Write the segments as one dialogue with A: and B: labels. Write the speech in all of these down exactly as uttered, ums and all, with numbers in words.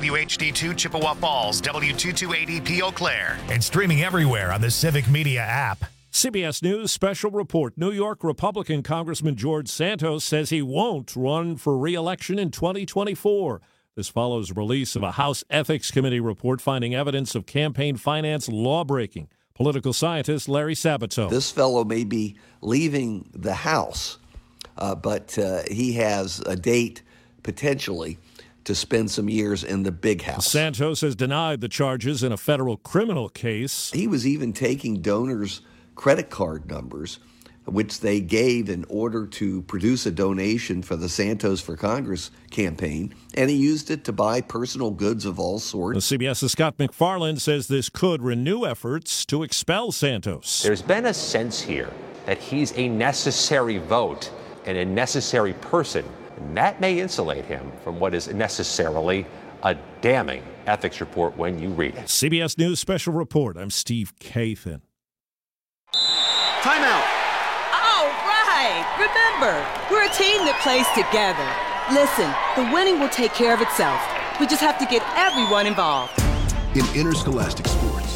A: W H D two Chippewa Falls, W two two eighty P Eau Claire.
B: And streaming everywhere on the Civic Media app.
C: C B S News special report. New York Republican Congressman George Santos says he won't run for re-election in twenty twenty-four. This follows release of a House Ethics Committee report finding evidence of campaign finance lawbreaking. Political scientist Larry Sabato.
D: This fellow may be leaving the House, uh, but uh, he has a date potentially to spend some years in the big house.
C: Santos has denied the charges in a federal criminal case.
D: He was even taking donors' credit card numbers, which they gave in order to produce a donation for the Santos for Congress campaign, and he used it to buy personal goods of all sorts.
C: CBS's Scott McFarland says this could renew efforts to expel Santos.
E: There's been a sense here that he's a necessary vote and a necessary person, and that may insulate him from what is necessarily a damning ethics report when you read it.
C: C B S News Special Report. I'm Steve Kathan.
F: Timeout.
G: Remember, we're a team that plays together. Listen, the winning will take care of itself. We just have to get everyone involved.
H: In interscholastic sports.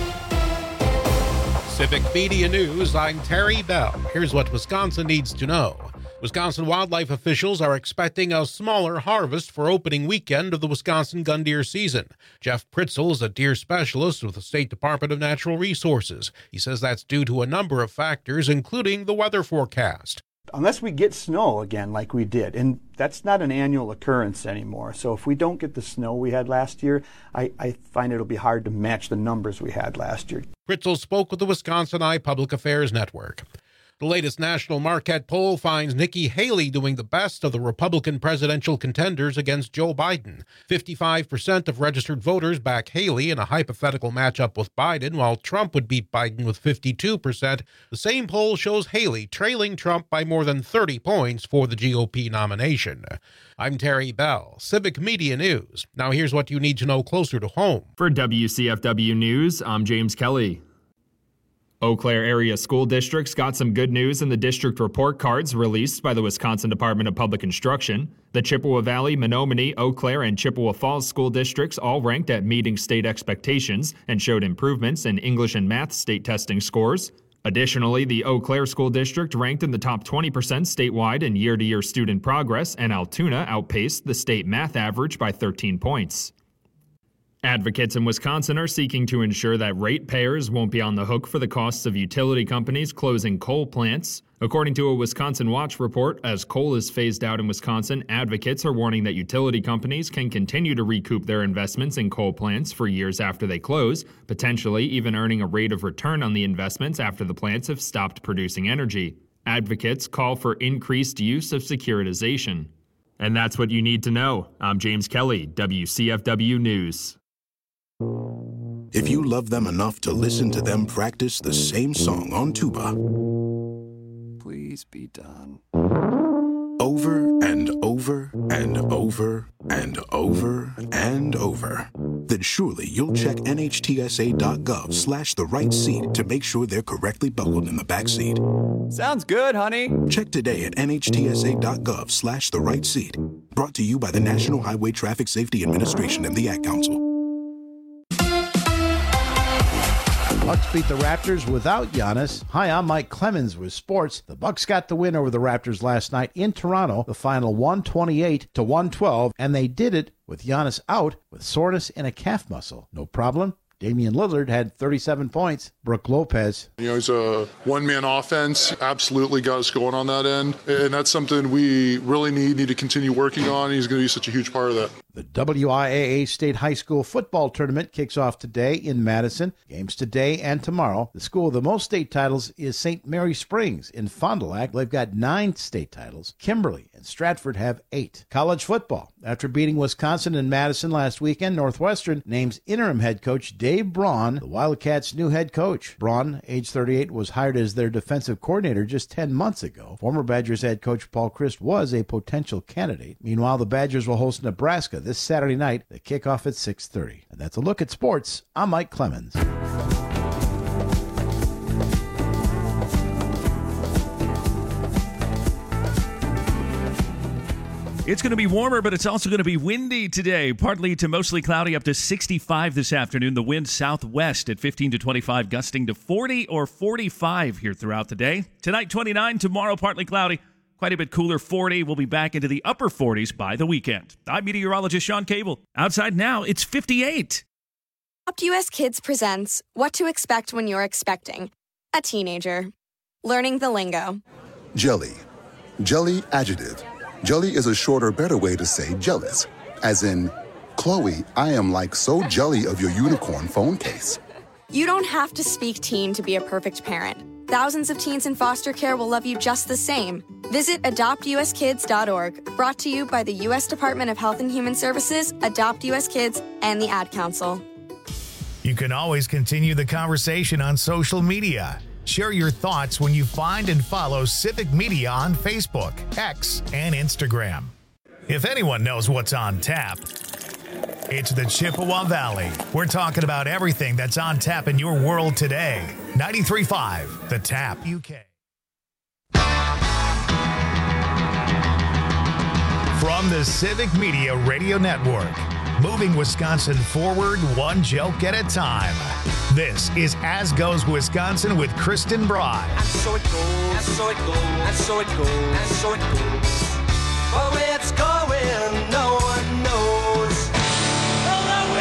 I: Civic Media News, I'm Terry Bell. Here's what Wisconsin needs to know. Wisconsin wildlife officials are expecting a smaller harvest for opening weekend of the Wisconsin gun deer season. Jeff Pritzel is a deer specialist with the State Department of Natural Resources. He says that's due to a number of factors, including the weather forecast.
J: Unless we get snow again like we did, and that's not an annual occurrence anymore. So if we don't get the snow we had last year, I, I find it'll be hard to match the numbers we had last year.
I: Pritzel spoke with the Wisconsin Eye Public Affairs Network. The latest national Marquette poll finds Nikki Haley doing the best of the Republican presidential contenders against Joe Biden. fifty-five percent of registered voters back Haley in a hypothetical matchup with Biden, while Trump would beat Biden with fifty-two percent. The same poll shows Haley trailing Trump by more than thirty points for the G O P nomination. I'm Terry Bell, Civic Media News. Now here's what you need to know closer to home.
K: For W C F W News, I'm James Kelly. Eau Claire area school districts got some good news in the district report cards released by the Wisconsin Department of Public Instruction. The Chippewa Valley, Menominee, Eau Claire, and Chippewa Falls school districts all ranked at meeting state expectations and showed improvements in English and math state testing scores. Additionally, the Eau Claire School District ranked in the top twenty percent statewide in year-to-year student progress, and Altoona outpaced the state math average by thirteen points. Advocates in Wisconsin are seeking to ensure that ratepayers won't be on the hook for the costs of utility companies closing coal plants. According to a Wisconsin Watch report, as coal is phased out in Wisconsin, advocates are warning that utility companies can continue to recoup their investments in coal plants for years after they close, potentially even earning a rate of return on the investments after the plants have stopped producing energy. Advocates call for increased use of securitization. And that's what you need to know. I'm James Kelly, W C F W News.
H: If you love them enough to listen to them practice the same song on tuba,
L: please be done.
H: Over and over and over and over and over, then surely you'll check nhtsa.gov slash the right seat to make sure they're correctly buckled in the back seat.
L: Sounds good, honey.
H: Check today at nhtsa.gov slash the right seat. Brought to you by the National Highway Traffic Safety Administration and the Ad Council.
M: Bucks beat the Raptors without Giannis. Hi, I'm Mike Clemens with sports. The Bucks got the win over the Raptors last night in Toronto, the final one twenty-eight to one twelve, and they did it with Giannis out with soreness in a calf muscle. No problem. Damian Lillard had thirty-seven points. Brook Lopez.
N: You know, he's a one-man offense. Absolutely got us going on that end. And that's something we really need, need to continue working on. He's going to be such a huge part of that.
M: The W I A A State High School Football Tournament kicks off today in Madison. Games today and tomorrow. The school with the most state titles is Saint Mary Springs in Fond du Lac. They've got nine state titles. Kimberly and Stratford have eight. College football. After beating Wisconsin and Madison last weekend, Northwestern names interim head coach Dave Braun the Wildcats' new head coach. Braun, age thirty-eight, was hired as their defensive coordinator just ten months ago. Former Badgers head coach Paul Chryst was a potential candidate. Meanwhile, the Badgers will host Nebraska this Saturday night. They kick off at six thirty. And that's a look at sports. I'm Mike Clemens.
F: It's going to be warmer, but it's also going to be windy today. Partly to mostly cloudy, up to sixty-five this afternoon. The wind southwest at fifteen to twenty-five, gusting to forty or forty-five here throughout the day. Tonight, twenty-nine. Tomorrow, partly cloudy. Quite a bit cooler, forty. We'll be back into the upper forties by the weekend. I'm meteorologist Sean Cable. Outside now, it's fifty-eight.
O: Adopt U S Kids presents What to Expect When You're Expecting a Teenager. Learning the lingo.
H: Jelly. Jelly adjective. Jelly is a shorter, better way to say jealous. As in, Chloe, I am like so jelly of your unicorn phone case.
O: You don't have to speak teen to be a perfect parent. Thousands of teens in foster care will love you just the same. Visit adopt u s kids dot org. Brought to you by the U S Department of Health and Human Services, Adopt U S Kids, and the Ad Council.
B: You can always continue the conversation on social media. Share your thoughts when you find and follow Civic Media on Facebook, X, and Instagram. If anyone knows what's on tap, it's the Chippewa Valley. We're talking about everything that's on tap in your world today. ninety-three point five, The Tap U K. From the Civic Media Radio Network, moving Wisconsin forward one joke at a time. This is As Goes Wisconsin with Kristen Broad.
P: And so it goes, and so it goes, and so it goes, and so it goes. But where it's going, no one knows. Hello,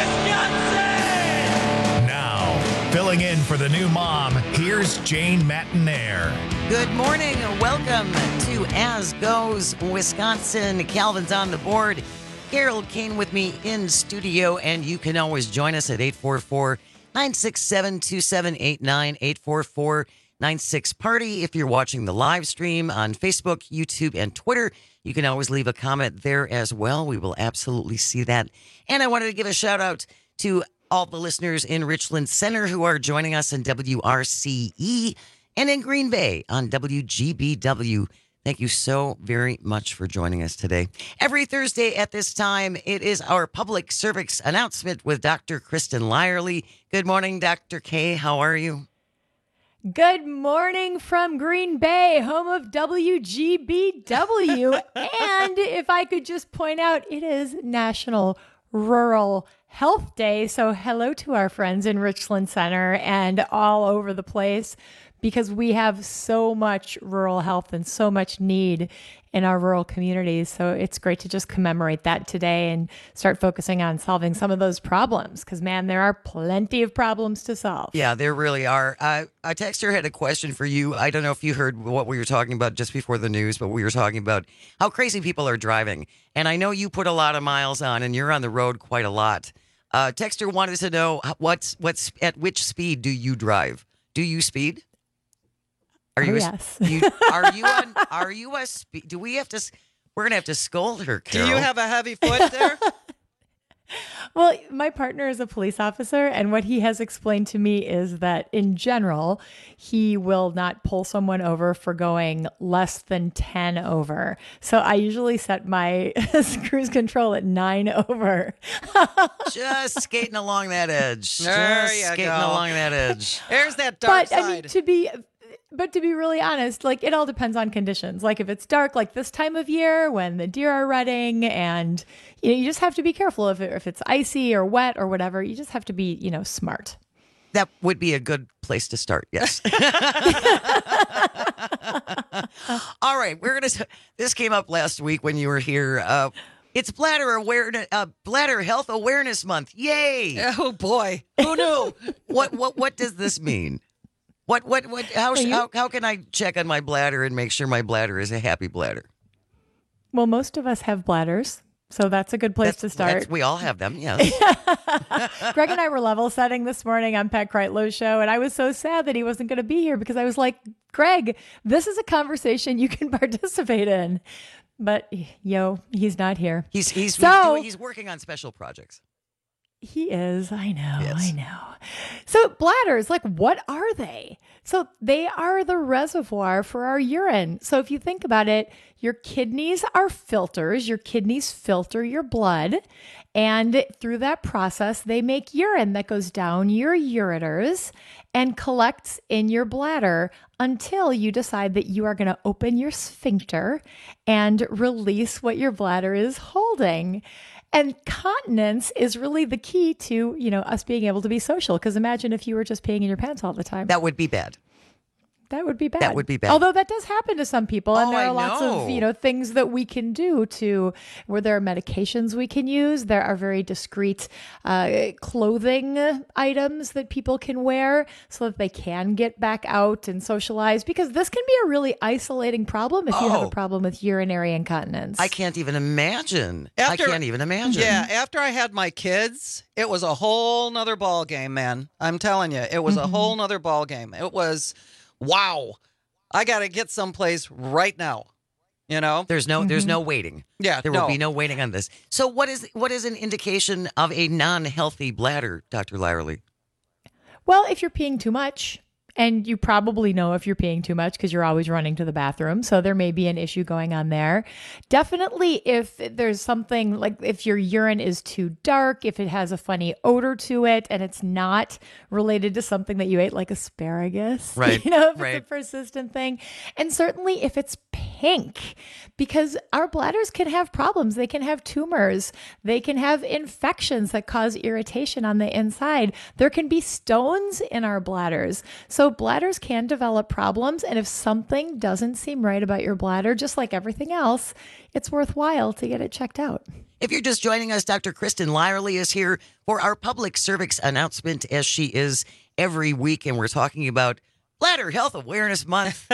P: Wisconsin!
B: Now, filling in for the new mom, here's Jane Matinaire.
Q: Good morning. Welcome to As Goes Wisconsin. Calvin's on the board. Carol Kane with me in studio, and you can always join us at eight four four, nine six seven, two seven eight nine, eight four four, nine six party. If you're watching the live stream on Facebook, YouTube, and Twitter, you can always leave a comment there as well. We will absolutely see that. And I wanted to give a shout out to all the listeners in Richland Center who are joining us in W R C E and in Green Bay on W G B W. Thank you so very much for joining us today. Every Thursday at this time, it is our public service announcement with Doctor Kristen Lyerly. Good morning, Doctor K. How are you?
R: Good morning from Green Bay, home of W G B W. And if I could just point out, it is National Rural Health Day. So hello to our friends in Richland Center and all over the place, because we have so much rural health and so much need in our rural communities. So it's great to just commemorate that today and start focusing on solving some of those problems, because, man, there are plenty of problems to solve.
Q: Yeah, there really are. Uh, a texter had a question for you. I don't know if you heard what we were talking about just before the news, but we were talking about how crazy people are driving. And I know you put a lot of miles on, and you're on the road quite a lot. Uh, texter wanted to know what's what's at which speed do you drive? Do you speed? Are you?
R: Oh,
Q: a,
R: yes.
Q: you are you on? Are you a speed? Do we have to? We're gonna have to scold her, Carol.
S: Do you have a heavy foot there?
R: Well, my partner is a police officer, and what he has explained to me is that in general, he will not pull someone over for going less than ten over. So I usually set my cruise control at nine over.
Q: Just skating along that edge.
S: There
Q: Just
S: you
Q: skating
S: go.
Q: along that edge.
S: There's that dark
R: But
S: side.
R: I mean, to be But to be really honest, like, it all depends on conditions. Like, if it's dark, like this time of year when the deer are rutting, and you know, you just have to be careful if, it, if it's icy or wet or whatever. You just have to be, you know, smart.
Q: That would be a good place to start. Yes. All right. We're going to, this came up last week when you were here. Uh, it's bladder awareness, uh, bladder health awareness month. Yay.
S: Oh boy. Who knew?
Q: what, what, what does this mean? What, what, what, how,
R: you-
Q: how, how can I check on my bladder and make sure my bladder is a happy bladder?
R: Well, most of us have bladders, so that's a good place
Q: That's-
R: to start.
Q: that's- we all have them, yes.
R: Greg and I were level setting this morning on Pat Kreitlow's show, and I was so sad that he wasn't going to be here, because I was like, Greg, this is a conversation you can participate in. But, yo, he's not here.
Q: He's he's,
R: So-
Q: he's, doing, he's working on special projects.
R: He is. I know.
Q: Yes.
R: I know. So bladders, like what are they? So they are the reservoir for our urine. So if you think about it, your kidneys are filters. Your kidneys filter your blood. And through that process, they make urine that goes down your ureters and collects in your bladder until you decide that you are going to open your sphincter and release what your bladder is holding. And continence is really the key to, you know, us being able to be social. Because imagine if you were just peeing in your pants all the time.
Q: That would be bad.
R: That would be bad.
Q: That would be bad.
R: Although that does happen to some people. And
Q: Oh,
R: there are
Q: I
R: lots
Q: know.
R: of, you know, things that we can do to where there are medications we can use. There are very discreet uh, clothing items that people can wear so that they can get back out and socialize. Because this can be a really isolating problem if you have
Q: Oh.
R: a problem with urinary incontinence.
Q: I can't even imagine.
S: After-
Q: I can't even imagine.
S: Yeah, after I had my kids, it was a whole nother ball game, man. I'm telling you, it was a whole nother ball game. It was, wow, I got to get someplace right now. You know,
Q: There's no there's no waiting.
S: Yeah,
Q: There
S: no.
Q: will be no waiting on this. So what is what is an indication of a non-healthy bladder, Doctor Lyerly?
R: Well, if you're peeing too much, and you probably know if you're peeing too much because you're always running to the bathroom. So there may be an issue going on there. Definitely if there's something like if your urine is too dark, if it has a funny odor to it and it's not related to something that you ate like asparagus,
Q: Right,
R: you know, if
Q: right.
R: it's a persistent thing. And certainly if it's pink, because our bladders can have problems. They can have tumors. They can have infections that cause irritation on the inside. There can be stones in our bladders. So bladders can develop problems. And if something doesn't seem right about your bladder, just like everything else, it's worthwhile to get it checked out.
Q: If you're just joining us, Doctor Kristen Lyerly is here for our public cervix announcement, as she is every week, and we're talking about Bladder Health Awareness Month.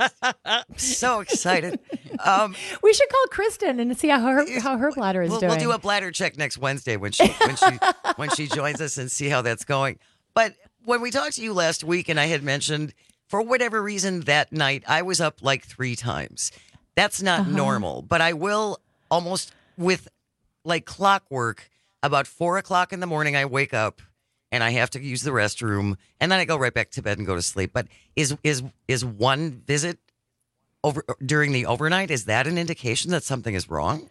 Q: So excited. Um,
R: we should call Kristen and see how her how her bladder is
Q: we'll,
R: doing.
Q: we'll do a bladder check next Wednesday when she when she when she joins us and see how that's going. But when we talked to you last week, and I had mentioned for whatever reason that night I was up like three times. That's not
R: Uh-huh.
Q: normal, but I will almost with like clockwork. About four o'clock in the morning, I wake up and I have to use the restroom, and then I go right back to bed and go to sleep. But is is is one visit over during the overnight? Is that an indication that something is wrong?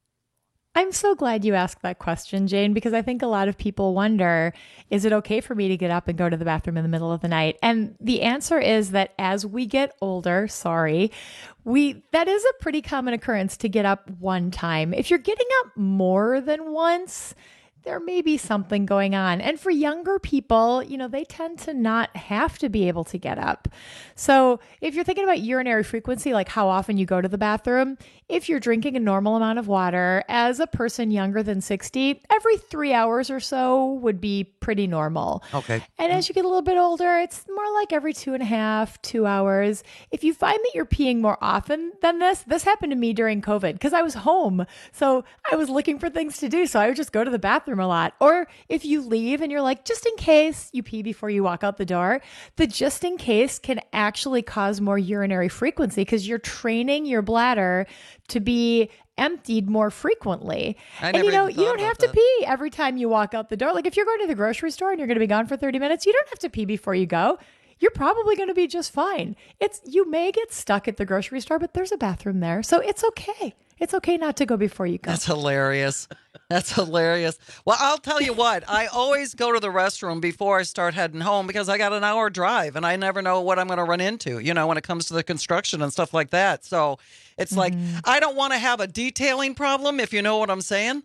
R: I'm so glad you asked that question, Jane, because I think a lot of people wonder, is it okay for me to get up and go to the bathroom in the middle of the night? And the answer is that as we get older, sorry, we that is a pretty common occurrence to get up one time. If you're getting up more than once, there may be something going on. And for younger people, you know, they tend to not have to be able to get up. So if you're thinking about urinary frequency, like how often you go to the bathroom, if you're drinking a normal amount of water, as a person younger than sixty, every three hours or so would be pretty normal.
Q: Okay.
R: And as you get a little bit older, it's more like every two and a half, two hours. If you find that you're peeing more often than this, this happened to me during COVID because I was home. So I was looking for things to do. So I would just go to the bathroom a lot. Or if you leave and you're like, just in case you pee before you walk out the door, the just in case can actually cause more urinary frequency because you're training your bladder to be emptied more frequently.
S: I
R: And you
S: never
R: know,
S: even
R: you
S: thought
R: don't
S: about
R: have to
S: that.
R: pee every time you walk out the door. Like if you're going to the grocery store and you're going to be gone for thirty minutes, you don't have to pee before you go. You're probably going to be just fine. It's you may get stuck at the grocery store, but there's a bathroom there. So it's okay. It's okay not to go before you go.
S: That's hilarious. That's hilarious. Well, I'll tell you what, I always go to the restroom before I start heading home because I got an hour drive and I never know what I'm going to run into, you know, when it comes to the construction and stuff like that. So it's like, I don't want to have a detailing problem, if you know what I'm saying.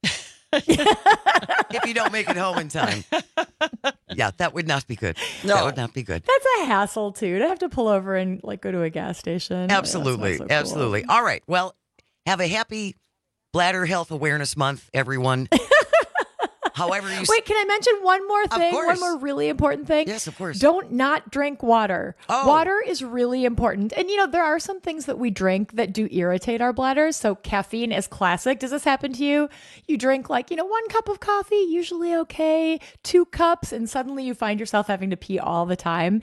Q: If you don't make it home in time. Yeah, that would not be good.
S: No.
Q: That would not be good.
R: That's a hassle too, to have to pull over and like go to a gas station.
Q: Absolutely.
R: That's not so cool.
Q: Absolutely. All right. Well, have a happy Bladder Health Awareness Month, everyone. However you...
R: Wait, can I mention one more thing? One
Q: course.
R: more really important thing?
Q: Yes, of course.
R: Don't not drink water.
Q: Oh.
R: Water is really important. And, you know, there are some things that we drink that do irritate our bladders. So caffeine is classic. Does this happen to you? You drink like, you know, one cup of coffee, usually okay, two cups, and suddenly you find yourself having to pee all the time.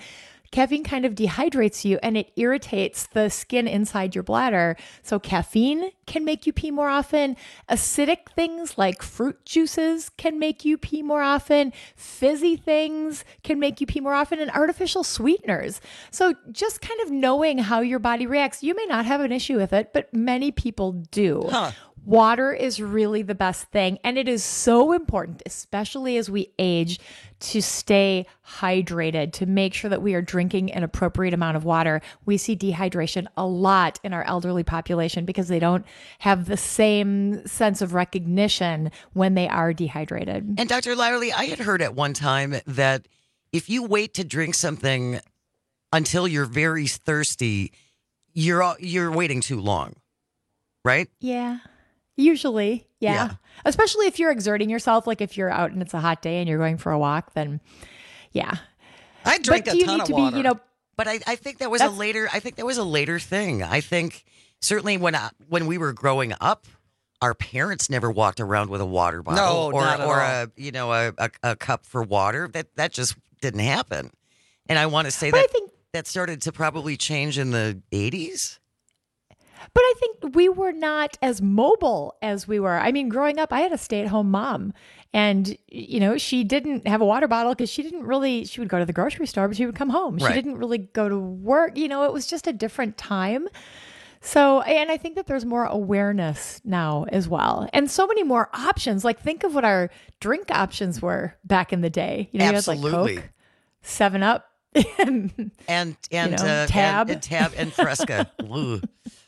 R: caffeine kind of dehydrates you and it irritates the skin inside your bladder. So caffeine can make you pee more often. Acidic things like fruit juices can make you pee more often. Fizzy things can make you pee more often, and artificial sweeteners. So just kind of knowing how your body reacts, you may not have an issue with it, but many people do.
S: Huh.
R: Water is really the best thing. And it is so important, especially as we age, to stay hydrated, to make sure that we are drinking an appropriate amount of water. We see dehydration a lot in our elderly population because they don't have the same sense of recognition when they are dehydrated.
Q: And Doctor Lyerly, I had heard at one time that if you wait to drink something until you're very thirsty, you're you're waiting too long, right?
R: Yeah. Usually, yeah.
Q: Yeah.
R: Especially if you're exerting yourself, like if you're out and it's a hot day and you're going for a walk, then yeah.
S: I drink
R: but
S: a
R: you
S: ton
R: need
S: of
R: to
S: water.
R: Be, you know,
Q: but I, I think that was a later. I think that was a later thing. I think certainly when I, when we were growing up, our parents never walked around with a water bottle
S: No,
Q: or
S: not at
Q: or
S: all.
Q: a you know a, a, a cup for water. That that just didn't happen. And I want to say that
R: think,
Q: that started to probably change in the eighties.
R: But I think we were not as mobile as we were. I mean, growing up, I had a stay-at-home mom. And, you know, she didn't have a water bottle because she didn't really, she would go to the grocery store, but she would come home. She
Q: Right.
R: didn't really go to work. You know, it was just a different time. So, and I think that there's more awareness now as well. And so many more options. Like, think of what our drink options were back in the day. You know,
Q: Absolutely.
R: you had like Coke, seven up, and,
Q: and, and,
R: you know,
Q: uh,
R: Tab.
Q: and, and Tab and Fresca. Ooh.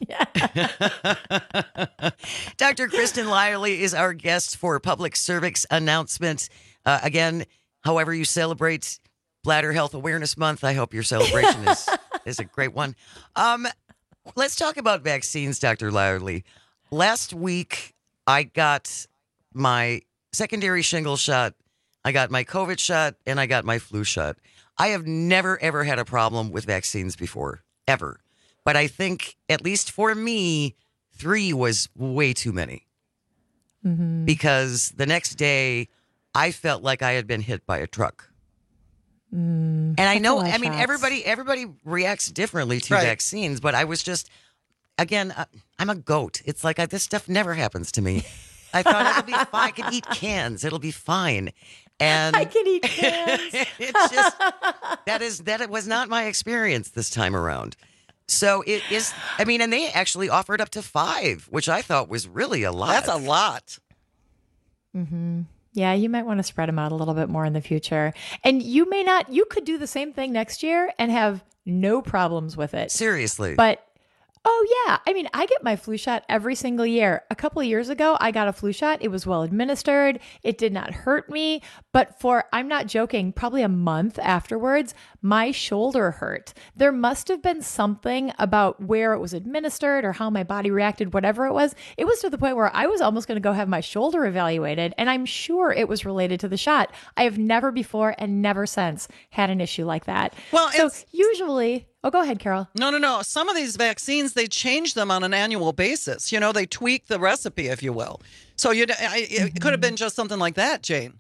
Q: Doctor Kristen Lyerly is our guest for Public Cervix Announcement. Uh, again, however you celebrate Bladder Health Awareness Month, I hope your celebration is, is a great one. Um, let's talk about vaccines, Doctor Lyerly. Last week, I got my secondary shingle shot, I got my COVID shot, and I got my flu shot. I have never, ever had a problem with vaccines before, ever. But I think, at least for me, three was way too many.
R: Mm-hmm.
Q: Because the next day, I felt like I had been hit by a truck.
R: Mm,
Q: and I
R: that's
Q: know,
R: a lot of
Q: I mean,
R: shots.
Q: everybody everybody reacts differently to
S: Right.
Q: vaccines, but I was just, again, uh, I'm a goat. It's like I, this stuff never happens to me. I thought it'll be fine. I can eat cans. It'll be fine. And
R: I can eat cans.
Q: it's just, that is, that was not my experience this time around. So it is, I mean, and they actually offered up to five, which I thought was really a lot.
S: That's a lot.
R: Mm-hmm. Yeah, you might want to spread them out a little bit more in the future. And you may not, you could do the same thing next year and have no problems with it.
Q: Seriously.
R: But, oh yeah, I mean, I get my flu shot every single year. A couple of years ago, I got a flu shot. It was well administered. It did not hurt me. But for, I'm not joking, probably a month afterwards, my shoulder hurt. There must have been something about where it was administered or how my body reacted, whatever it was. It was to the point where I was almost going to go have my shoulder evaluated. And I'm sure it was related to the shot. I have never before and never since had an issue like that.
S: Well,
R: so
S: it's-
R: usually, oh, go ahead, Carol.
S: No, no, no. Some of these vaccines, they change them on an annual basis. You know, they tweak the recipe, if you will. So you, I, it could have been just something like that, Jane.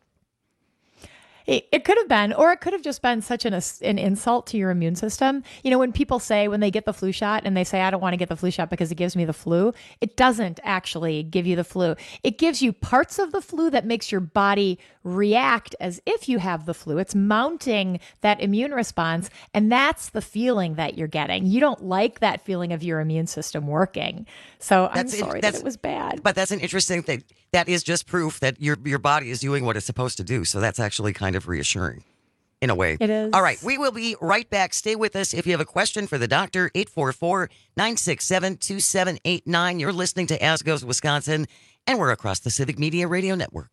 R: It, it could have been, or it could have just been such an an insult to your immune system. You know, when people say, when they get the flu shot and they say, I don't want to get the flu shot because it gives me the flu, it doesn't actually give you the flu. It gives you parts of the flu that makes your body react as if you have the flu. It's mounting that immune response, and that's the feeling that you're getting. You don't like that feeling of your immune system working. So I'm
Q: That's-
R: sorry
Q: that's-
R: that it was bad.
Q: But that's an interesting thing. That is just proof that your your body is doing what it's supposed to do. So that's actually kind of reassuring in a way.
R: It is.
Q: All right. We will be right back. Stay with us. If you have a question for the doctor, eight four four, nine six seven, two seven eight nine. You're listening to As Goes Wisconsin, and we're across the Civic Media Radio Network.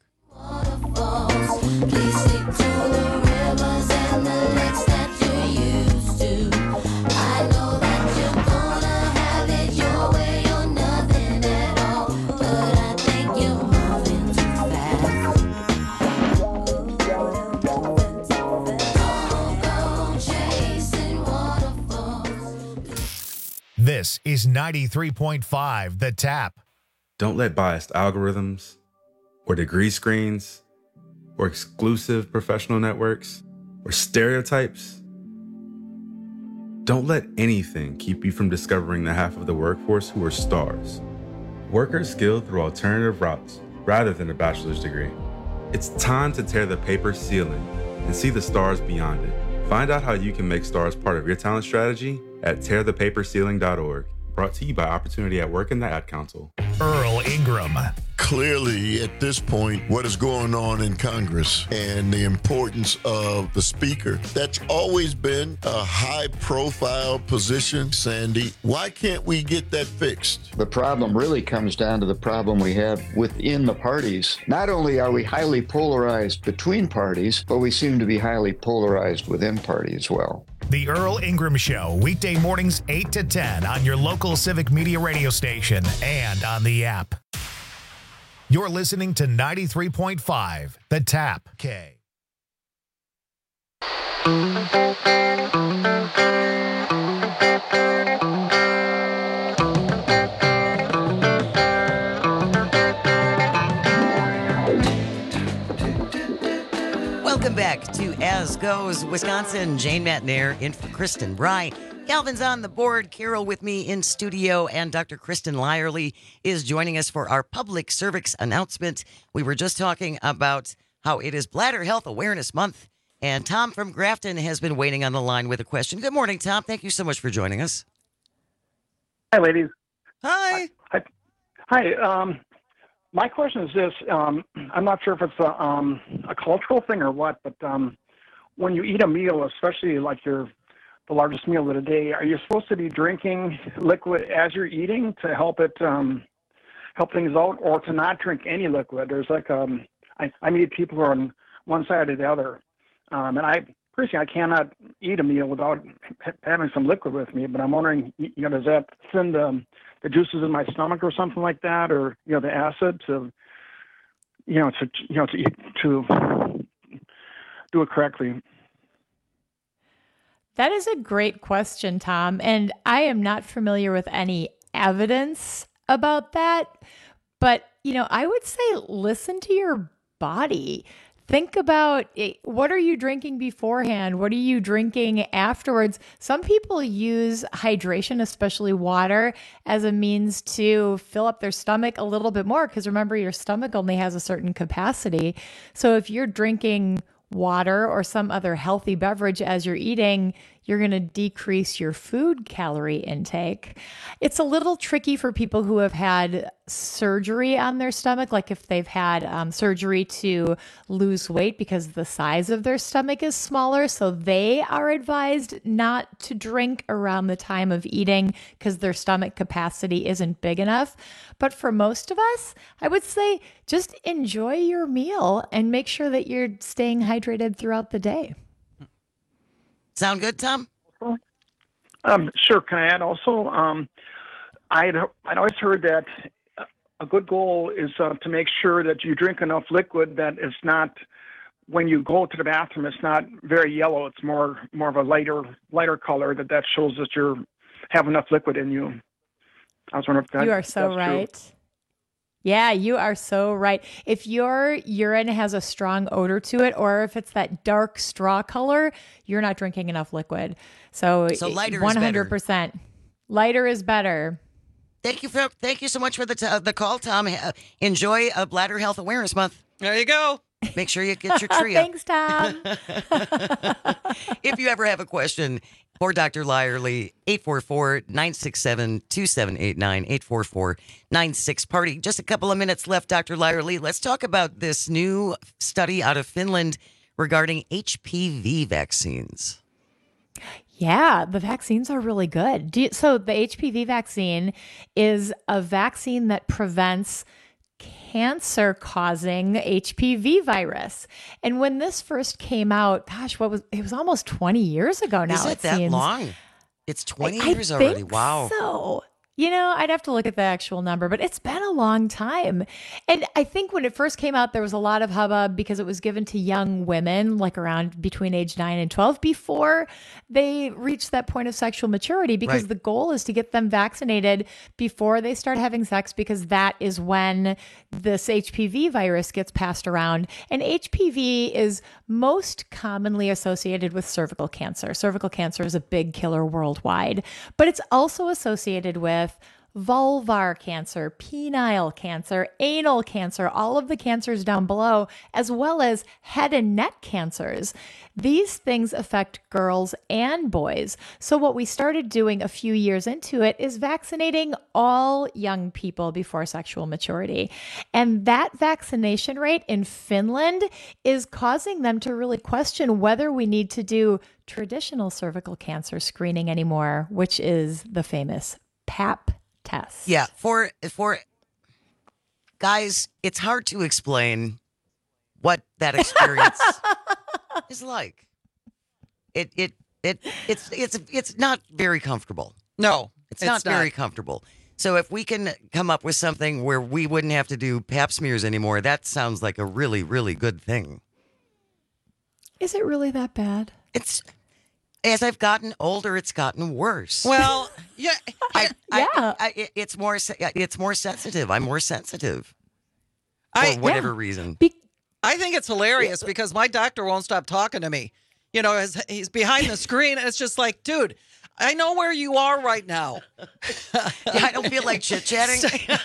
B: This is ninety-three point five The Tap.
T: Don't let biased algorithms or degree screens or exclusive professional networks or stereotypes Don't let anything keep you from discovering the half of the workforce who are stars. Workers skilled through alternative routes rather than a bachelor's degree. It's time to tear the paper ceiling and see the stars beyond it. Find out how you can make stars part of your talent strategy at tear the paper ceiling dot org. Brought to you by Opportunity at Work and the Ad Council.
B: Earl Ingram.
U: Clearly, at this point, what is going on in Congress and the importance of the Speaker, that's always been a high-profile position, Sandy. Why can't we get that fixed?
V: The problem really comes down to the problem we have within the parties. Not only are we highly polarized between parties, but we seem to be highly polarized within party as well.
B: The Earl Ingram Show, weekday mornings eight to ten on your local Civic Media radio station and on the app. You're listening to ninety-three point five, The Tap. K.
Q: Welcome back to As Goes Wisconsin. Jane Matnair in for Kristen Rye. Calvin's on the board. Carol with me in studio, and Doctor Kristen Lyerly is joining us for our public service announcement. We were just talking about how it is Bladder Health Awareness Month, and Tom from Grafton has been waiting on the line with a question. Good morning, Tom. Thank you so much for joining us.
W: Hi, ladies.
Q: Hi.
W: Hi. Hi. Um, my question is this. Um, I'm not sure if it's a, um, a cultural thing or what, but um, when you eat a meal, especially like your the largest meal of the day, are you supposed to be drinking liquid as you're eating to help it um, help things out, or to not drink any liquid? There's like um, I, I meet people who are on one side or the other, um, and I personally I cannot eat a meal without having some liquid with me. But I'm wondering, you know, does that thin the the juices in my stomach or something like that, or you know, the acid to you know to you know to eat, to do it correctly?
R: That is a great question, Tom. And I am not familiar with any evidence about that. But, you know, I would say listen to your body. Think about it. What are you drinking beforehand? What are you drinking afterwards? Some people use hydration, especially water, as a means to fill up their stomach a little bit more. Because remember, your stomach only has a certain capacity. So if you're drinking water or some other healthy beverage as you're eating, you're going to decrease your food calorie intake. It's a little tricky for people who have had surgery on their stomach, like if they've had um, surgery to lose weight because the size of their stomach is smaller. So they are advised not to drink around the time of eating because their stomach capacity isn't big enough. But for most of us, I would say just enjoy your meal and make sure that you're staying hydrated throughout the day.
Q: Sound good, Tom?
W: Um, sure. Can I add also? Um, I'd, I'd always heard that a good goal is uh, to make sure that you drink enough liquid that it's not, when you go to the bathroom, it's not very yellow. It's more more of a lighter lighter color. That that shows that you have enough liquid in you. I was wondering if that,
R: you are so right. True. Yeah, you are so right. If your urine has a strong odor to it, or if it's that dark straw color, you're not drinking enough liquid. So,
Q: so lighter
R: one hundred percent.
Q: Is better.
R: Lighter is better.
Q: Thank you for thank you so much for the t- the call, Tom. Uh, enjoy a Bladder Health Awareness Month.
S: There you go.
Q: Make sure you get your tree up.
R: Thanks, Tom.
Q: If you ever have a question for Doctor Lyerly, eight four four, nine six seven, two seven eight nine, eight four four, nine six party. Just a couple of minutes left, Doctor Lyerly. Let's talk about this new study out of Finland regarding H P V vaccines.
R: Yeah, the vaccines are really good. Do you, so the H P V vaccine is a vaccine that prevents cancer-causing H P V virus. And when this first came out, gosh, what was it was almost twenty years ago now.
Q: Is it,
R: it
Q: that
R: seems.
Q: long? It's twenty
R: I,
Q: years
R: I
Q: already.
R: Think
Q: wow.
R: So You know, I'd have to look at the actual number, but it's been a long time. And I think when it first came out, there was a lot of hubbub because it was given to young women, like around between age nine and twelve, before they reached that point of sexual maturity, because
Q: Right.
R: the goal is to get them vaccinated before they start having sex, because that is when this H P V virus gets passed around. And H P V is most commonly associated with cervical cancer. Cervical cancer is a big killer worldwide, but it's also associated with vulvar cancer, penile cancer, anal cancer, all of the cancers down below, as well as head and neck cancers. These things affect girls and boys. So what we started doing a few years into it is vaccinating all young people before sexual maturity. And that vaccination rate in Finland is causing them to really question whether we need to do traditional cervical cancer screening anymore, which is the famous PAP test.
Q: Yeah, for for guys, it's hard to explain what that experience is like. It it it it's it's it's not very comfortable.
S: No,
Q: it's,
S: it's
Q: not,
S: not.
Q: very comfortable. So if we can come up with something where we wouldn't have to do pap smears anymore, that sounds like a really really good thing.
R: Is it really that bad?
Q: It's as I've gotten older, it's gotten worse.
S: Well, yeah,
Q: I,
R: yeah.
Q: I, I, it- it's more se- it's more sensitive. I'm more sensitive for
S: I-
Q: whatever
S: yeah.
Q: reason.
S: I think it's hilarious because my doctor won't stop talking to me. You know, as he's behind the screen, and it's just like, dude, I know where you are right now.
Q: Yeah, I don't feel like chit chatting.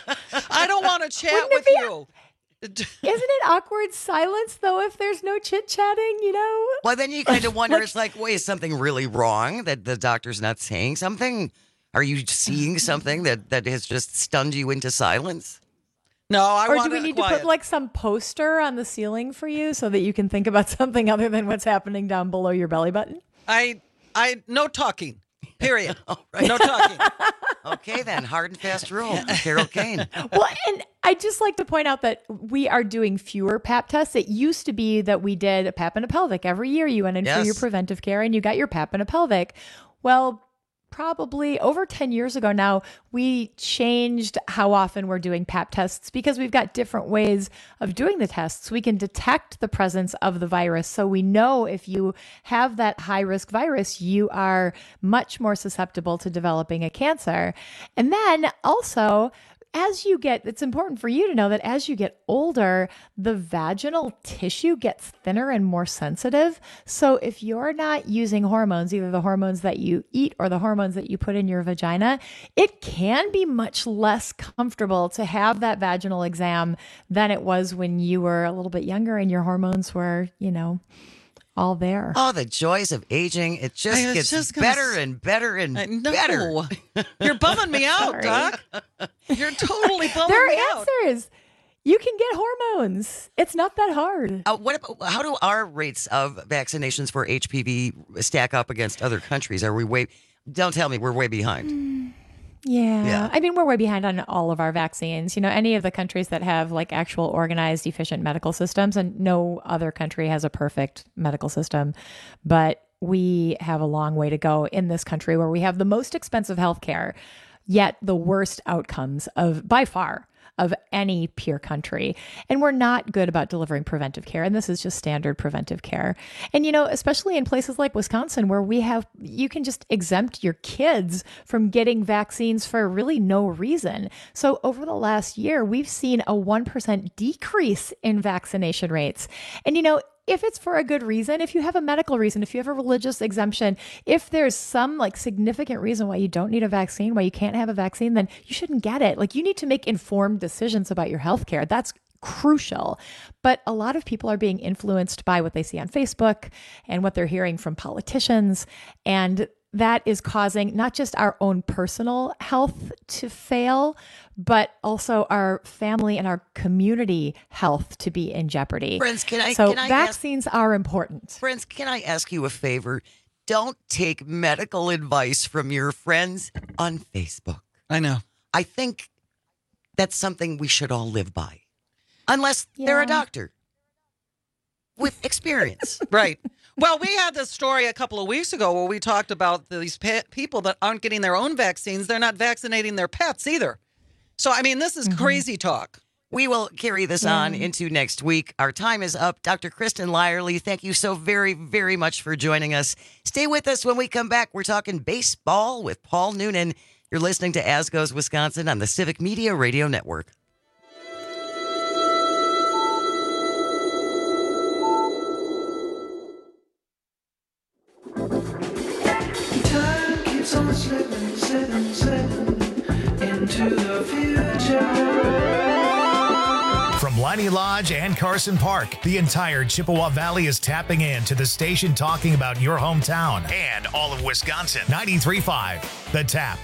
S: I don't want to chat
R: Wouldn't
S: with
R: it be-
S: you.
R: Isn't it awkward silence, though, if there's no chit-chatting, you know?
Q: Well, then you kind of wonder. It's like, wait, is something really wrong that the doctor's not saying something? Are you seeing something that that has just stunned you into silence?
S: No, I
R: or
S: want
R: do we
S: it
R: need
S: quiet.
R: to put like some poster on the ceiling for you so that you can think about something other than what's happening down below your belly button?
S: I, I, no talking. Period.
Q: right.
S: No talking.
Q: Okay, then hard and fast rule. Carol Kane.
R: Well, and I just like to point out that we are doing fewer PAP tests. It used to be that we did a PAP and a pelvic every year. You went in for
Q: Yes.
R: your preventive care and you got your PAP and a pelvic. Well, probably over ten years ago now, we changed how often we're doing PAP tests because we've got different ways of doing the tests. We can detect the presence of the virus. So we know if you have that high risk virus, you are much more susceptible to developing a cancer. And then also, as you get, it's important for you to know that as you get older, the vaginal tissue gets thinner and more sensitive. So if you're not using hormones, either the hormones that you eat or the hormones that you put in your vagina, it can be much less comfortable to have that vaginal exam than it was when you were a little bit younger and your hormones were, you know, all there.
Q: Oh, the joys of aging. It just
S: I was
Q: gets
S: just gonna
Q: better
S: s-
Q: and better and
S: I know.
Q: better.
S: You're bumming me out,
R: Sorry.
S: Doc. You're totally bumming
R: There
S: me
R: are
S: out.
R: answers. You can get hormones. It's not that hard.
Q: Uh, what about, how do our rates of vaccinations for H P V stack up against other countries? Are we way, don't tell me we're way behind.
R: Yeah.
Q: Yeah.
R: I mean, we're way behind on all of our vaccines. You know, any of the countries that have like actual organized, efficient medical systems, and no other country has a perfect medical system, but we have a long way to go in this country where we have the most expensive healthcare, yet the worst outcomes of by far of any peer country. And we're not good about delivering preventive care. And this is just standard preventive care. And, you know, especially in places like Wisconsin, where we have, you can just exempt your kids from getting vaccines for really no reason. So over the last year, we've seen a one percent decrease in vaccination rates. And, you know, if it's for a good reason, if you have a medical reason, if you have a religious exemption, if there's some like significant reason why you don't need a vaccine, why you can't have a vaccine, then you shouldn't get it. Like you need to make informed decisions about your healthcare. That's crucial. But a lot of people are being influenced by what they see on Facebook and what they're hearing from politicians. And that is causing not just our own personal health to fail, but also our family and our community health to be in jeopardy.
Q: Friends, can I-
R: So
Q: can I ask-
R: vaccines are important.
Q: Friends, can I ask you a favor? Don't take medical advice from your friends on Facebook.
S: I know.
Q: I think that's something we should all live by. Unless they're a
R: Yeah.
Q: doctor with experience.
S: Right. Well, we had this story a couple of weeks ago where we talked about these pe- people that aren't getting their own vaccines. They're not vaccinating their pets either. So, I mean, this is mm-hmm. crazy talk.
Q: We will carry this on into next week. Our time is up. Doctor Kristen Lyerly, thank you so very, very much for joining us. Stay with us when we come back. We're talking baseball with Paul Noonan. You're listening to As Goes Wisconsin on the Civic Media Radio Network.
P: Time keeps on slipping, slipping, slipping into the future.
B: From Leinie Lodge and Carson Park, the entire Chippewa Valley is tapping in to the station talking about your hometown and all of Wisconsin. ninety-three point five, The Tap.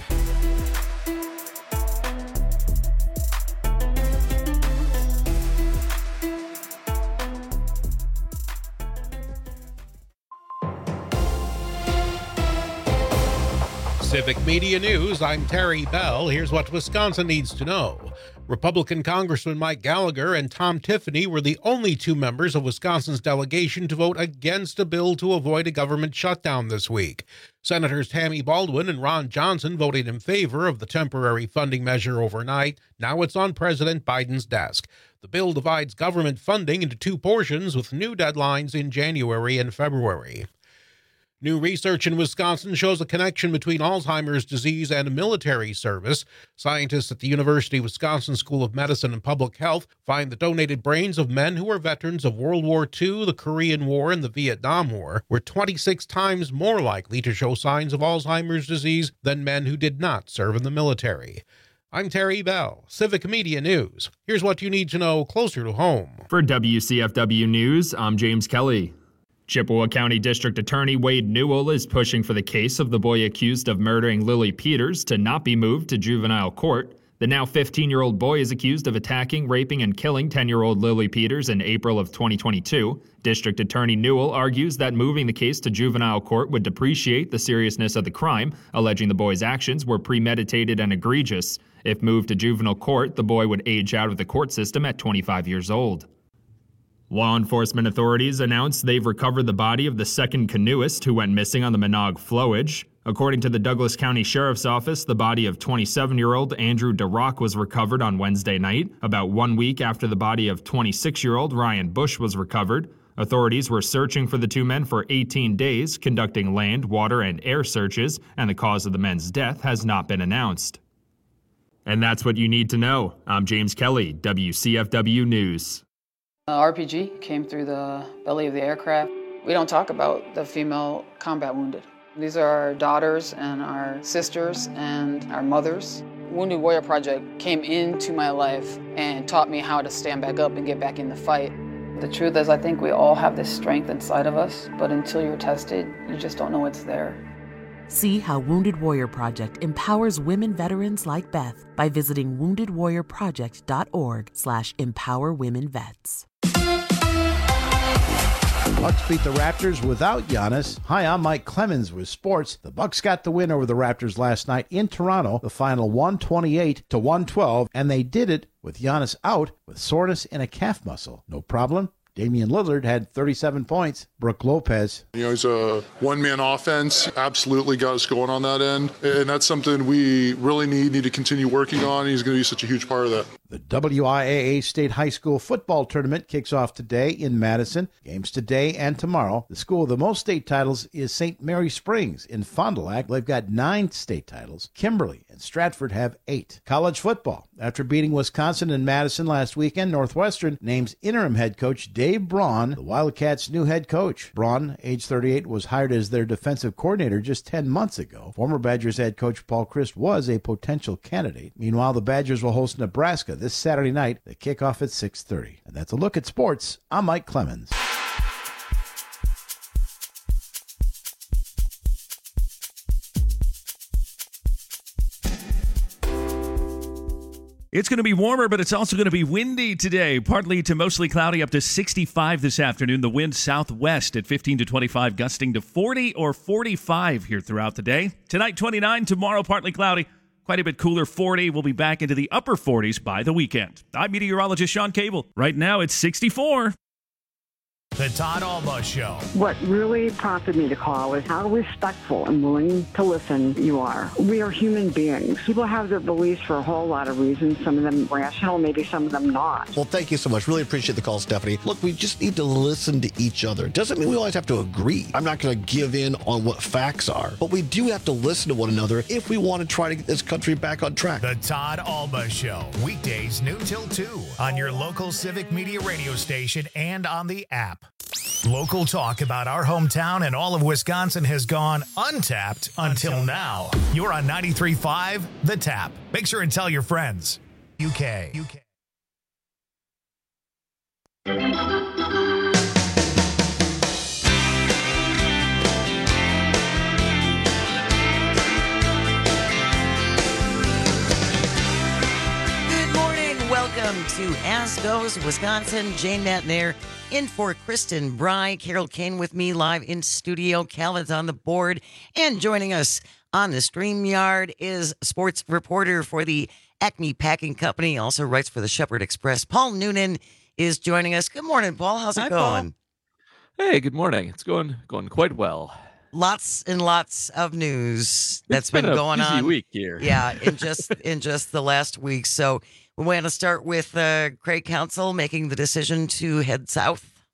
I: Civic Media News, I'm Terry Bell. Here's what Wisconsin needs to know. Republican Congressman Mike Gallagher and Tom Tiffany were the only two members of Wisconsin's delegation to vote against a bill to avoid a government shutdown this week. Senators Tammy Baldwin and Ron Johnson voted in favor of the temporary funding measure overnight. Now it's on President Biden's desk. The bill divides government funding into two portions with new deadlines in January and February. New research in Wisconsin shows a connection between Alzheimer's disease and military service. Scientists at the University of Wisconsin School of Medicine and Public Health find the donated brains of men who were veterans of World War Two, the Korean War, and the Vietnam War were twenty-six times more likely to show signs of Alzheimer's disease than men who did not serve in the military. I'm Terry Bell, Civic Media News. Here's what you need to know closer to home.
K: For W C F W News, I'm James Kelly. Chippewa County District Attorney Wade Newell is pushing for the case of the boy accused of murdering Lily Peters to not be moved to juvenile court. The now fifteen-year-old boy is accused of attacking, raping, and killing ten-year-old Lily Peters in April of twenty twenty-two. District Attorney Newell argues that moving the case to juvenile court would depreciate the seriousness of the crime, alleging the boy's actions were premeditated and egregious. If moved to juvenile court, the boy would age out of the court system at twenty-five years old. Law enforcement authorities announced they've recovered the body of the second canoeist who went missing on the Manaug flowage. According to the Douglas County Sheriff's Office, the body of twenty-seven-year-old Andrew DeRock was recovered on Wednesday night, about one week after the body of twenty-six-year-old Ryan Bush was recovered. Authorities were searching for the two men for eighteen days, conducting land, water, and air searches, and the cause of the men's death has not been announced. And that's what you need to know. I'm James Kelly, W C F W News.
A: Uh, R P G came through the belly of the aircraft. We don't talk about the female combat wounded. These are our daughters and our sisters and our mothers. Wounded Warrior Project came into my life and taught me how to stand back up and get back in the fight. The truth is, I think we all have this strength inside of us, but until you're tested, you just don't know it's there.
D: See how Wounded Warrior Project empowers women veterans like Beth by visiting wounded warrior project dot org slash empower women vets.
M: Bucks beat the Raptors without Giannis. Hi, I'm Mike Clemens with sports. The Bucks got the win over the Raptors last night in Toronto, the final one twenty-eight to one twelve, and they did it with Giannis out with soreness in a calf muscle. No problem. Damian Lillard had thirty-seven points. Brook Lopez.
N: You know, he's a one-man offense. Absolutely got us going on that end. And that's something we really need, need to continue working on. He's going to be such a huge part of that.
M: The W I A A State High School Football Tournament kicks off today in Madison. Games today and tomorrow. The school with the most state titles is Saint Mary Springs in Fond du Lac. They've got nine state titles. Kimberly and Stratford have eight. College football. After beating Wisconsin and Madison last weekend, Northwestern names interim head coach Dave Braun the Wildcats' new head coach. Braun, age thirty-eight, was hired as their defensive coordinator just ten months ago. Former Badgers head coach Paul Chryst was a potential candidate. Meanwhile, the Badgers will host Nebraska this Saturday night. They kick off at six thirty. And that's a look at sports. I'm Mike Clemens.
F: It's going to be warmer, but it's also going to be windy today. Partly to mostly cloudy, up to sixty-five this afternoon. The wind southwest at fifteen to twenty-five, gusting to forty or forty-five here throughout the day. Tonight, twenty-nine. Tomorrow, partly cloudy. Quite a bit cooler, forty. We'll be back into the upper forties by the weekend. I'm meteorologist Sean Cable. Right now, it's sixty-four.
B: The Todd Alba Show.
C: What really prompted me to call is how respectful and willing to listen you are. We are human beings. People have their beliefs for a whole lot of reasons, some of them rational, maybe some of them not.
E: Well, thank you so much. Really appreciate the call, Stephanie. Look, we just need to listen to each other. Doesn't mean we always have to agree. I'm not going to give in on what facts are, but we do have to listen to one another if we want to try to get this country back on track.
B: The Todd Alba Show. Weekdays noon till two on your local Civic Media radio station and on the app. Local talk about our hometown and all of Wisconsin has gone untapped until now. You're on ninety-three point five The Tap. Make sure and tell your friends. U K. U K.
Q: Welcome to As Goes Wisconsin. Jane Matnair in for Kristen Bry. Carol Kane with me live in studio. Calvin's on the board. And joining us on the StreamYard is sports reporter for the Acme Packing Company, also writes for the Shepherd Express. Paul Noonan is joining us. Good morning, Paul. How's it
G: Hi,
Q: going?
G: Paul. Hey, good morning. It's going going quite well.
Q: Lots and lots of news that's
G: It's been,
Q: been
G: a
Q: going
G: busy
Q: on.
G: week here.
Q: Yeah, in just in just the last week. So we want to start with uh, Craig Counsell making the decision to head south.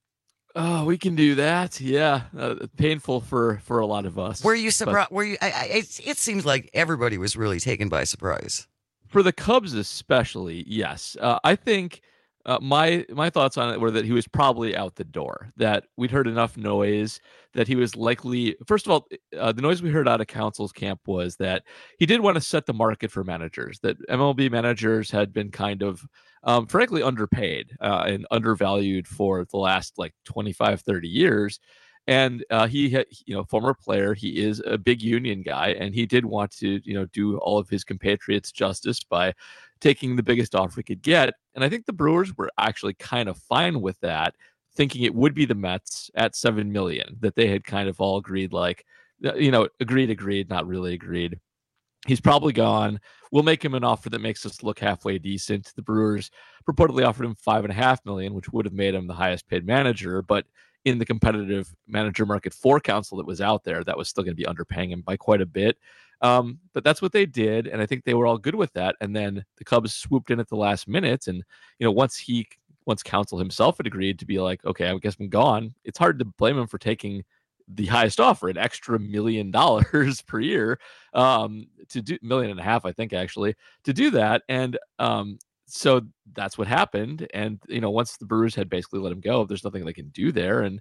G: Oh, we can do that. Yeah, uh, painful for for a lot of us.
Q: Were you
G: but
Q: surprised? Were you? I, I, it, it seems like everybody was really taken by surprise.
G: For the Cubs, especially, yes. Uh, I think uh, my my thoughts on it were that he was probably out the door. That we'd heard enough noise that he was likely. First of all, uh, the noise we heard out of Counsell's camp was that he did want to set the market for managers. That M L B managers had been kind of, um, frankly, underpaid uh, and undervalued for the last like twenty-five, thirty years. And uh, he, had, you know, former player, he is a big union guy, and he did want to, you know, do all of his compatriots justice by taking the biggest offer he could get. And I think the Brewers were actually kind of fine with that, thinking it would be the Mets at seven million dollars, that they had kind of all agreed, like, you know, agreed, agreed, not really agreed. He's probably gone. We'll make him an offer that makes us look halfway decent. The Brewers purportedly offered him five and a half million, which would have made him the highest paid manager. But in the competitive manager market for Counsell that was out there, that was still going to be underpaying him by quite a bit. Um, but that's what they did, and I think they were all good with that. And then the Cubs swooped in at the last minute, and you know, once he, once Counsell himself had agreed to be like, okay, I guess I'm gone. It's hard to blame him for taking the highest offer, an extra million dollars per year, um, to do million and a half, I think, actually, to do that. And um, so that's what happened. And, you know, once the Brewers had basically let him go, there's nothing they can do there. And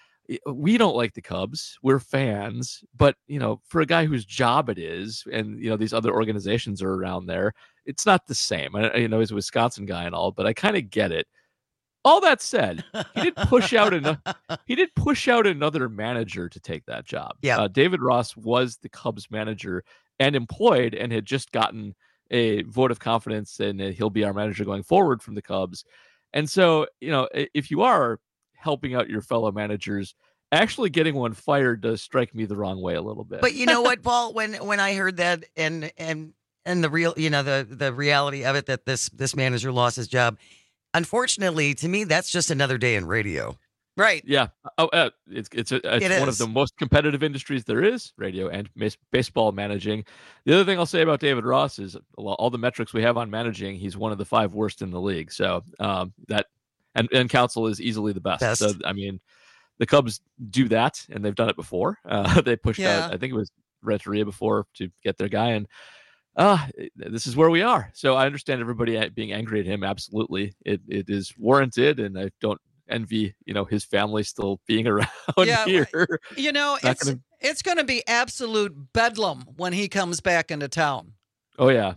G: we don't like the Cubs. We're fans. But, you know, for a guy whose job it is, and, you know, these other organizations are around there, it's not the same. I, you know, he's a Wisconsin guy and all, but I kind of get it. All that said, he did push out another. He did push out another manager to take that job.
Q: Yeah,
G: uh, David Ross was the Cubs manager and employed, and had just gotten a vote of confidence, and he'll be our manager going forward from the Cubs. And so, you know, if you are helping out your fellow managers, actually getting one fired does strike me the wrong way a little bit.
Q: But you know what, Paul? When when I heard that, and and and the real, you know, the the reality of it, that this this manager lost his job. Unfortunately, to me, that's just another day in radio. Right.
G: Yeah. Oh, uh, it's it's, a, it's
Q: It
G: one
Q: is.
G: of the most competitive industries there is, radio and base, baseball managing. The other thing I'll say about David Ross is well, all the metrics we have on managing, he's one of the five worst in the league. So um, that and, and Counsell is easily the best.
Q: Best.
G: So, I mean, the Cubs do that, and they've done it before. Uh, they pushed
Q: Yeah.
G: out, I think it was Renteria before to get their guy, and uh, this is where we are. So I understand everybody being angry at him. Absolutely. It it is warranted, and I don't envy, you know, his family still being around
S: Yeah,
G: here.
S: You know,
G: Not
S: it's
G: gonna-
S: it's going to be absolute bedlam when he comes back into town.
G: Oh yeah.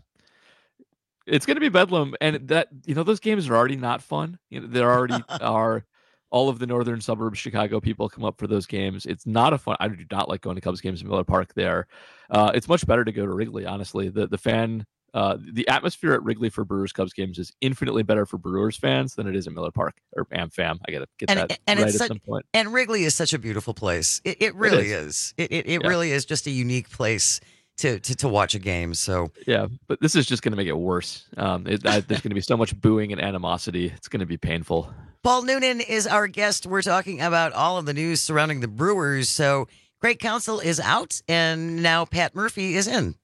G: It's going to be bedlam, and that, you know, those games are already not fun. You know, there already are all of the northern suburbs, Chicago people come up for those games. It's not a fun. I do not like going to Cubs games in Miller Park there. Uh, it's much better to go to Wrigley, honestly. The the fan, uh, the atmosphere at Wrigley for Brewers Cubs games is infinitely better for Brewers fans than it is at Miller Park or AmFam. I got to get
Q: And
G: that
Q: and
G: right
Q: it's
G: at
Q: such,
G: some point.
Q: and Wrigley is such a beautiful place. It it really
G: is.
Q: is. It it, it
G: Yeah.
Q: really is just a unique place to to to watch a game. So
G: Yeah, but this is just going to make it worse. Um, it, I, there's going to be so much booing and animosity. It's going to be painful.
Q: Paul Noonan is our guest. We're talking about all of the news surrounding the Brewers. So Craig Counsell is out, and now Pat Murphy is in.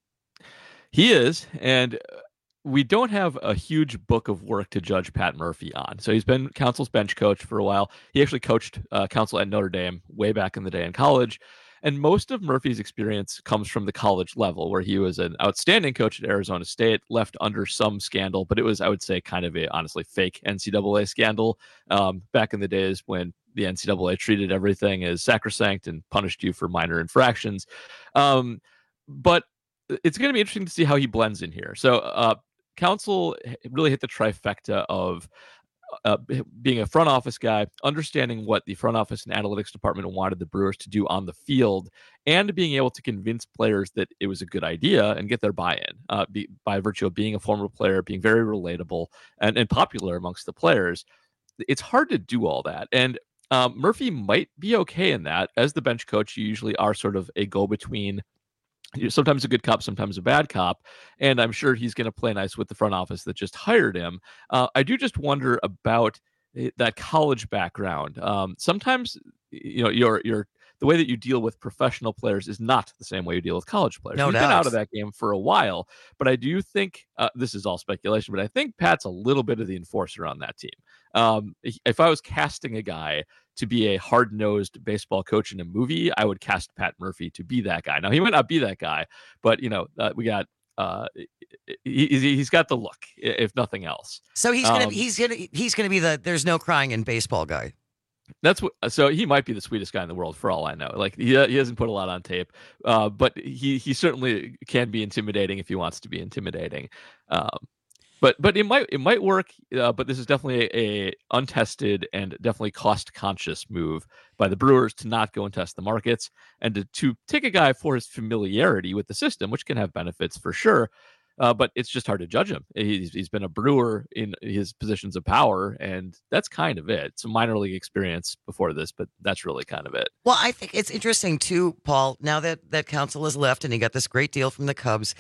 G: He is, and we don't have a huge book of work to judge Pat Murphy on. So he's been Counsell's bench coach for a while. He actually coached uh, Counsell at Notre Dame way back in the day in college. And most of Murphy's experience comes from the college level, where he was an outstanding coach at Arizona State, left under some scandal, but it was, I would say, kind of a honestly fake N C double A scandal um, back in the days when the N C double A treated everything as sacrosanct and punished you for minor infractions. Um, but it's going to be interesting to see how he blends in here. So uh, Counsell really hit the trifecta of Uh, being a front office guy, understanding what the front office and analytics department wanted the Brewers to do on the field, and being able to convince players that it was a good idea and get their buy-in uh, be, by virtue of being a former player, being very relatable and, and popular amongst the players. It's hard to do all that. And um, Murphy might be okay in that. As the bench coach, you usually are sort of a go-between. You're sometimes a good cop, sometimes a bad cop, and I'm sure he's going to play nice with the front office that just hired him. Uh, I do just wonder about that college background. Um, sometimes, you know, your your the way that you deal with professional players is not the same way you deal with college players.
Q: No
G: He's
Q: doubt.
G: been out of that game for a while, but I do think uh, this is all speculation. But I think Pat's a little bit of the enforcer on that team. Um, if I was casting a guy to be a hard-nosed baseball coach in a movie, I would cast Pat Murphy to be that guy. Now, he might not be that guy, but, you know, uh, we got uh, he, he's got the look, if nothing else.
Q: So he's gonna
G: Um,
Q: he's gonna he's gonna be the there's no crying in baseball guy.
G: That's what. So he might be the sweetest guy in the world for all I know. Like he he hasn't put a lot on tape, uh, but he he certainly can be intimidating if he wants to be intimidating. Um, but but it might it might work. Uh, but this is definitely a, a untested and definitely cost conscious move by the Brewers to not go and test the markets and to to take a guy for his familiarity with the system, which can have benefits for sure. Uh, but it's just hard to judge him. He's, he's been a Brewer in his positions of power, and that's kind of it. Some minor league experience before this, but that's really kind of it.
Q: Well, I think it's interesting too, Paul. Now that that Counsell has left and he got this great deal from the Cubs,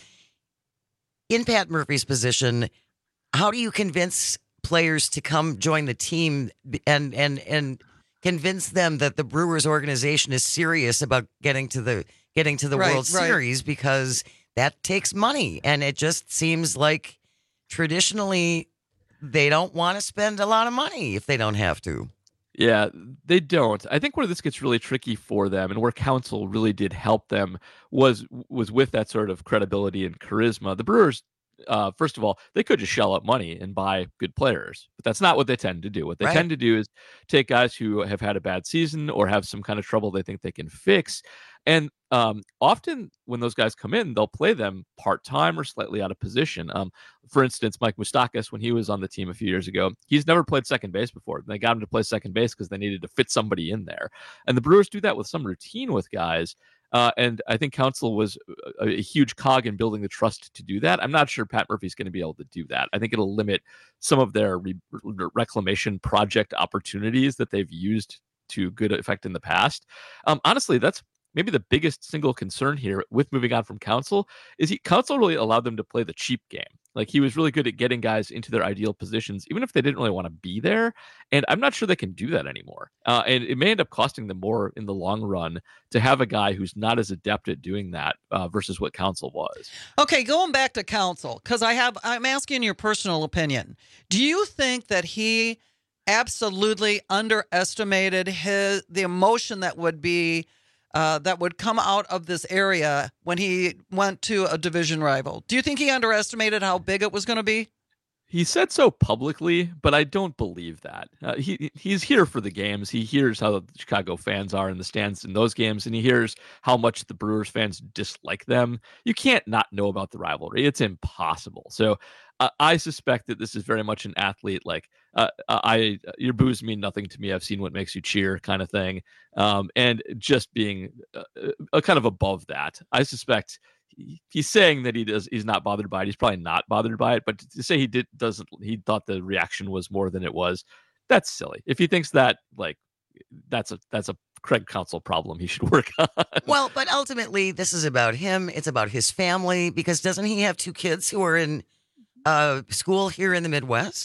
Q: in Pat Murphy's position, how do you convince players to come join the team and and and convince them that the Brewers organization is serious about getting to the getting to the
S: Right,
Q: World
S: right.
Q: Series, because that takes money, and it just seems like traditionally they don't want to spend a lot of money if they don't have to.
G: Yeah, they don't. I think where this gets really tricky for them, and where Counsell really did help them, was was with that sort of credibility and charisma. The Brewers, uh, first of all, they could just shell out money and buy good players, but that's not what they tend to do. What they
Q: Right.
G: tend to do is take guys who have had a bad season or have some kind of trouble they think they can fix. And um, often when those guys come in, they'll play them part-time or slightly out of position. Um, for instance, Mike Moustakas, when he was on the team a few years ago, he's never played second base before. They got him to play second base because they needed to fit somebody in there. And the Brewers do that with some routine with guys. Uh, and I think Counsell was a, a huge cog in building the trust to do that. I'm not sure Pat Murphy's going to be able to do that. I think it'll limit some of their re- reclamation project opportunities that they've used to good effect in the past. Um, honestly, that's maybe the biggest single concern here with moving on from Counsell is he Counsell really allowed them to play the cheap game. Like he was really good at getting guys into their ideal positions, even if they didn't really want to be there. And I'm not sure they can do that anymore. Uh, and it may end up costing them more in the long run to have a guy who's not as adept at doing that uh, versus what Counsell was.
S: Okay, going back to Counsell, because I have, I'm asking your personal opinion. Do you think that he absolutely underestimated his the emotion that would be uh, that would come out of this area when he went to a division rival? Do you think he underestimated how big it was going to be?
G: He said so publicly, but I don't believe that. Uh, he he's here for the games. He hears how the Chicago fans are in the stands in those games, and he hears how much the Brewers fans dislike them. You can't not know about the rivalry. It's impossible. So uh, I suspect that this is very much an athlete, like uh, I your boos mean nothing to me. I've seen what makes you cheer, kind of thing, um, and just being uh, uh, kind of above that. I suspect. He's saying that he does. He's not bothered by it. He's probably not bothered by it. But to say he did doesn't. He thought the reaction was more than it was. That's silly. If he thinks that, like, that's a that's a Craig Counsell problem he should work on.
Q: Well, but ultimately, this is about him. It's about his family, because doesn't he have two kids who are in uh, school here in the Midwest?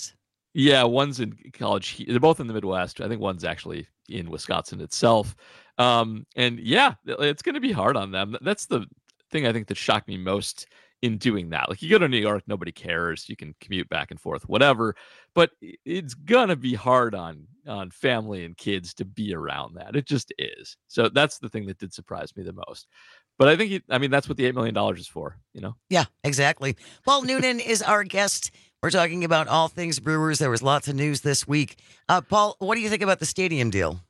G: Yeah, one's in college. They're both in the Midwest. I think one's actually in Wisconsin itself. Um, and yeah, it's going to be hard on them. That's the thing I think that shocked me most in doing that. Like, you go to New York, nobody cares. You can commute back and forth, whatever. But it's gonna be hard on on family and kids to be around that. It just is. So that's the thing that did surprise me the most. But I think, he, I mean, that's what the eight million dollars is for, you know?
Q: Yeah, exactly. Paul Noonan is our guest. We're talking about all things Brewers. There was lots of news this week. Uh, Paul, what do you think about the stadium deal?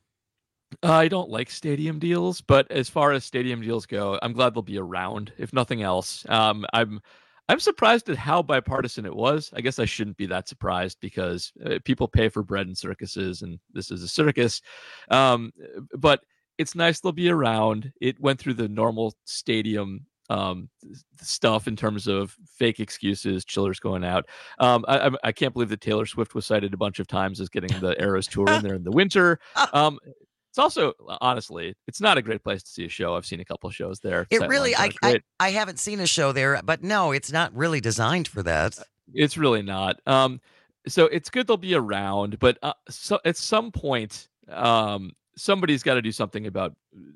G: I don't like stadium deals, but as far as stadium deals go, I'm glad they'll be around, if nothing else. Um, I'm I'm surprised at how bipartisan it was. I guess I shouldn't be that surprised because uh, people pay for bread in circuses, and this is a circus. Um, but it's nice they'll be around. It went through the normal stadium um, stuff in terms of fake excuses, chillers going out. Um, I, I, I can't believe that Taylor Swift was cited a bunch of times as getting the Eras tour in there in the winter. Um, It's also, honestly, it's not a great place to see a show. I've seen a couple of shows there.
Q: It really, I, I I haven't seen a show there, but no, it's not really designed for that.
G: It's really not. Um, so it's good they'll be around, but uh, so at some point, um, somebody's got to do something about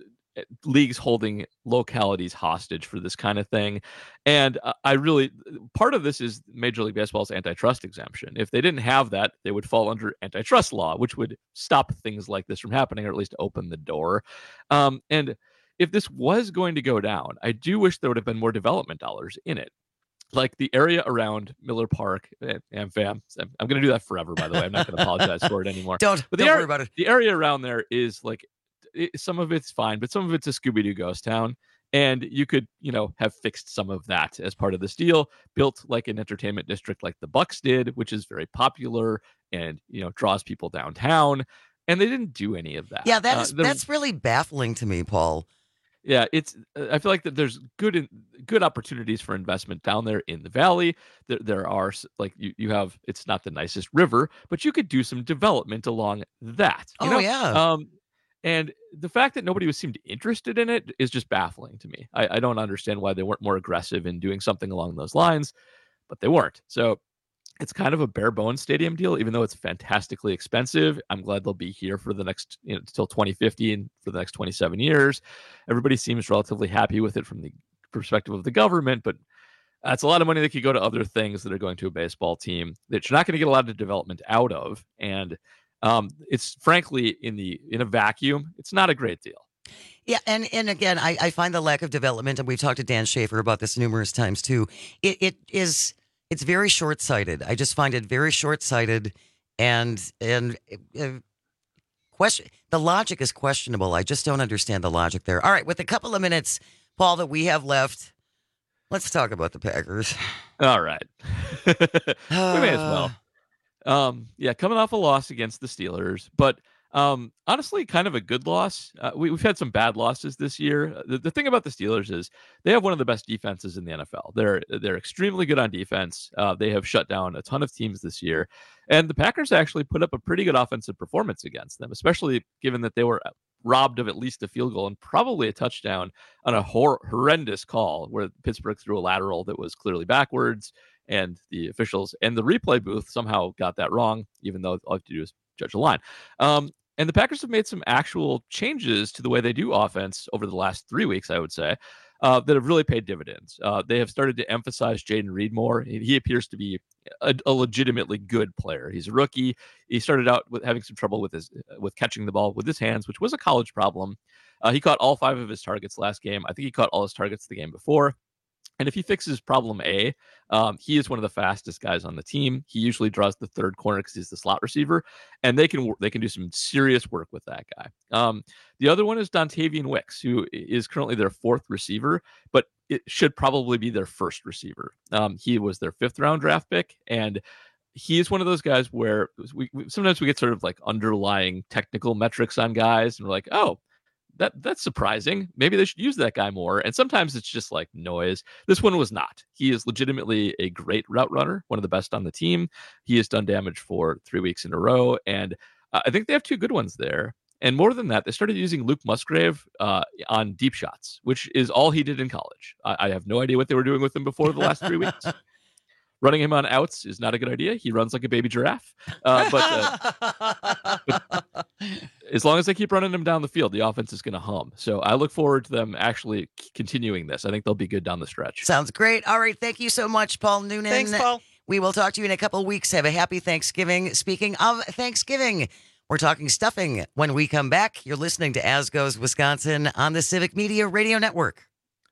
G: leagues holding localities hostage for this kind of thing. And uh, I really, part of this is Major League Baseball's antitrust exemption. If they didn't have that, they would fall under antitrust law, which would stop things like this from happening, or at least open the door. Um, and if this was going to go down, I do wish there would have been more development dollars in it. Like the area around Miller Park, and AmFam. I'm going to do that forever, by the way. I'm not going to apologize for it anymore.
Q: Don't,
G: but
Q: don't
G: the
Q: worry
G: area,
Q: about it.
G: The area around there is like, it, some of it's fine, but some of it's a Scooby-Doo ghost town. And you could, you know, have fixed some of that as part of this deal, built like an entertainment district like the Bucks did, which is very popular and, you know, draws people downtown. And they didn't do any of that.
Q: Yeah, that is,
G: uh, the,
Q: that's really baffling to me, Paul.
G: Yeah, it's. I feel like that there's good in, good opportunities for investment down there in the valley. There, there are like you, you have. It's not the nicest river, but you could do some development along that. You
Q: Oh,
G: know?
Q: yeah.
G: Um, and the fact that nobody was seemed interested in it is just baffling to me. I, I don't understand why they weren't more aggressive in doing something along those lines, but they weren't. So it's kind of a bare bones stadium deal, even though it's fantastically expensive. I'm glad they'll be here for the next, you know, until twenty fifty and for the next twenty-seven years. Everybody seems relatively happy with it from the perspective of the government, but that's a lot of money that could go to other things that are going to a baseball team that you're not going to get a lot of development out of. And um, it's frankly in the in a vacuum, it's not a great deal.
Q: Yeah, and, and again, I, I find the lack of development, and we've talked to Dan Schaefer about this numerous times too. It it is. It's very short-sighted. I just find it very short-sighted, and and uh, question. The logic is questionable. I just don't understand the logic there. All right, with a couple of minutes, Paul, that we have left, let's talk about the Packers.
G: All right, we may as well. Um, yeah, coming off a loss against the Steelers, but um, honestly, kind of a good loss. Uh, we, we've had some bad losses this year. The, the thing about the Steelers is they have one of the best defenses in the N F L. They're they're extremely good on defense. Uh, they have shut down a ton of teams this year, and the Packers actually put up a pretty good offensive performance against them, especially given that they were robbed of at least a field goal and probably a touchdown on a hor- horrendous call where Pittsburgh threw a lateral that was clearly backwards, and the officials and the replay booth somehow got that wrong, even though all you have to do is judge the line. Um, And the Packers have made some actual changes to the way they do offense over the last three weeks, I would say, uh, that have really paid dividends. Uh, they have started to emphasize Jaden Reed more. He, he appears to be a, a legitimately good player. He's a rookie. He started out with having some trouble with his with catching the ball with his hands, which was a college problem. Uh, he caught all five of his targets last game. I think he caught all his targets the game before. And if he fixes problem A, um, he is one of the fastest guys on the team. He usually draws the third corner because he's the slot receiver, and they can they can do some serious work with that guy. Um, the other one is Dontavian Wicks, who is currently their fourth receiver, but it should probably be their first receiver. Um, he was their fifth round draft pick, and he is one of those guys where we, we sometimes we get sort of like underlying technical metrics on guys, and we're like, oh, That that's surprising. Maybe they should use that guy more. And sometimes it's just like noise. This one was not. He is legitimately a great route runner, one of the best on the team. He has done damage for three weeks in a row. And uh, I think they have two good ones there. And more than that, they started using Luke Musgrave uh, on deep shots, which is all he did in college. I, I have no idea what they were doing with him before the last three weeks. running him on outs is not a good idea. He runs like a baby giraffe. Uh, but, uh, but as long as they keep running him down the field, the offense is going to hum. So I look forward to them actually c- continuing this. I think they'll be good down the stretch.
Q: Sounds great. All right. Thank you so much, Paul Noonan.
S: Thanks, Paul.
Q: We will talk to you in a couple of weeks. Have a happy Thanksgiving. Speaking of Thanksgiving, we're talking stuffing when we come back. You're listening to As Goes Wisconsin on the Civic Media Radio Network.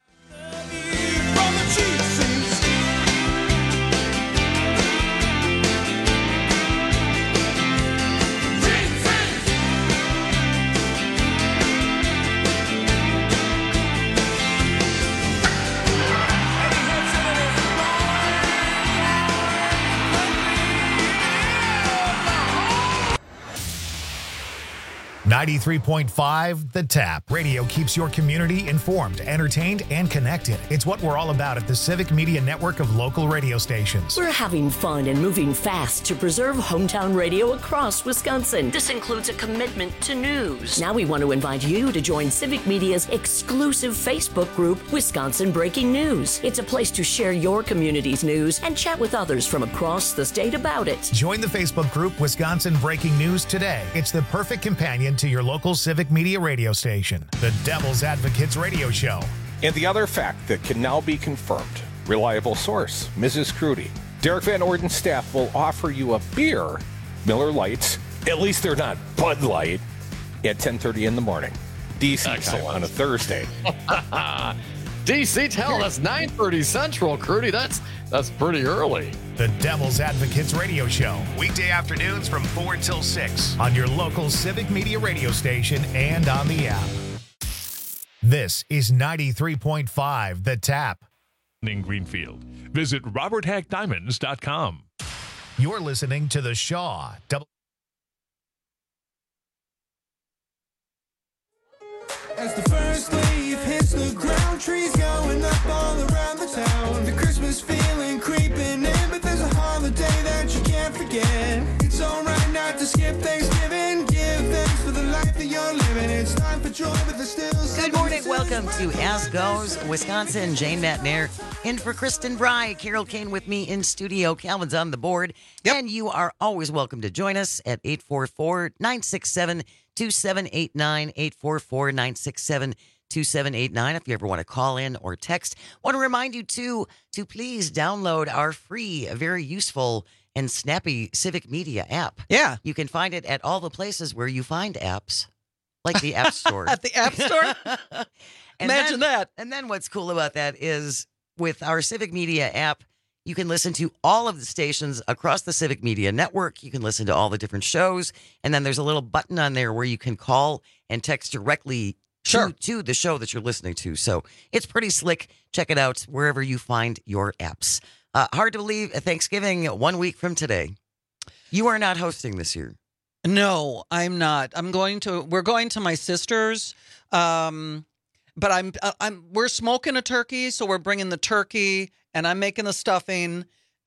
B: ninety-three point five The Tap. Radio keeps your community informed, entertained, and connected. It's what we're all about at the Civic Media Network of local radio stations.
H: We're having fun and moving fast to preserve hometown radio across Wisconsin. This includes a commitment to news. Now we want to invite you to join Civic Media's exclusive Facebook group, Wisconsin Breaking News. It's a place to share your community's news and chat with others from across the state about it.
B: Join the Facebook group Wisconsin Breaking News today. It's the perfect companion to your local Civic Media radio station, the Devil's Advocates Radio Show.
J: And the other fact that can now be confirmed, reliable source, Missus Crudy. Derek Van Orden's staff will offer you a beer, Miller Lights, at least they're not Bud Light, at ten thirty in the morning. D C time on a Thursday.
L: D C, hell, that's nine thirty Central, Crudy. That's that's pretty early.
B: The Devil's Advocates Radio Show, weekday afternoons from four till six on your local Civic Media radio station and on the app. This is ninety-three point five The Tap.
X: In Greenfield. Visit robert hack diamonds dot com.
B: You're listening to The Shaw. Double-
P: As the first leaf hits the ground, trees going up all around the town. The Christmas feeling creeping in, but there's a holiday that you can't forget. It's alright not to skip Thanksgiving. Give thanks for the life that you're living. It's time for joy, but there's still
Q: Good morning. Welcome to As Goes Wisconsin. Jane Matnair in for Kristen Bry. Carol Kane with me in studio. Calvin's on the board. Yep. And you are always welcome to join us at eight four four, nine six seven, two seven eight nine, eight four four, nine six seven, two seven eight nine. If you ever want to call in or text, want to remind you too to please download our free, very useful and snappy Civic Media app.
S: Yeah.
Q: You can find it at all the places where you find apps, like the App Store.
S: At the App Store?
Q: And
S: Imagine
Q: then,
S: that.
Q: And then what's cool about that is with our Civic Media app, you can listen to all of the stations across the Civic Media Network. You can listen to all the different shows. And then there's a little button on there where you can call and text directly
S: Sure.
Q: to, to the show that you're listening to. So it's pretty slick. Check it out wherever you find your apps. Uh, hard to believe Thanksgiving one week from today. You are not hosting this year.
S: No, I'm not. I'm going to. We're going to my sister's, um, but I'm. I'm. We're smoking a turkey, so we're bringing the turkey, and I'm making the stuffing,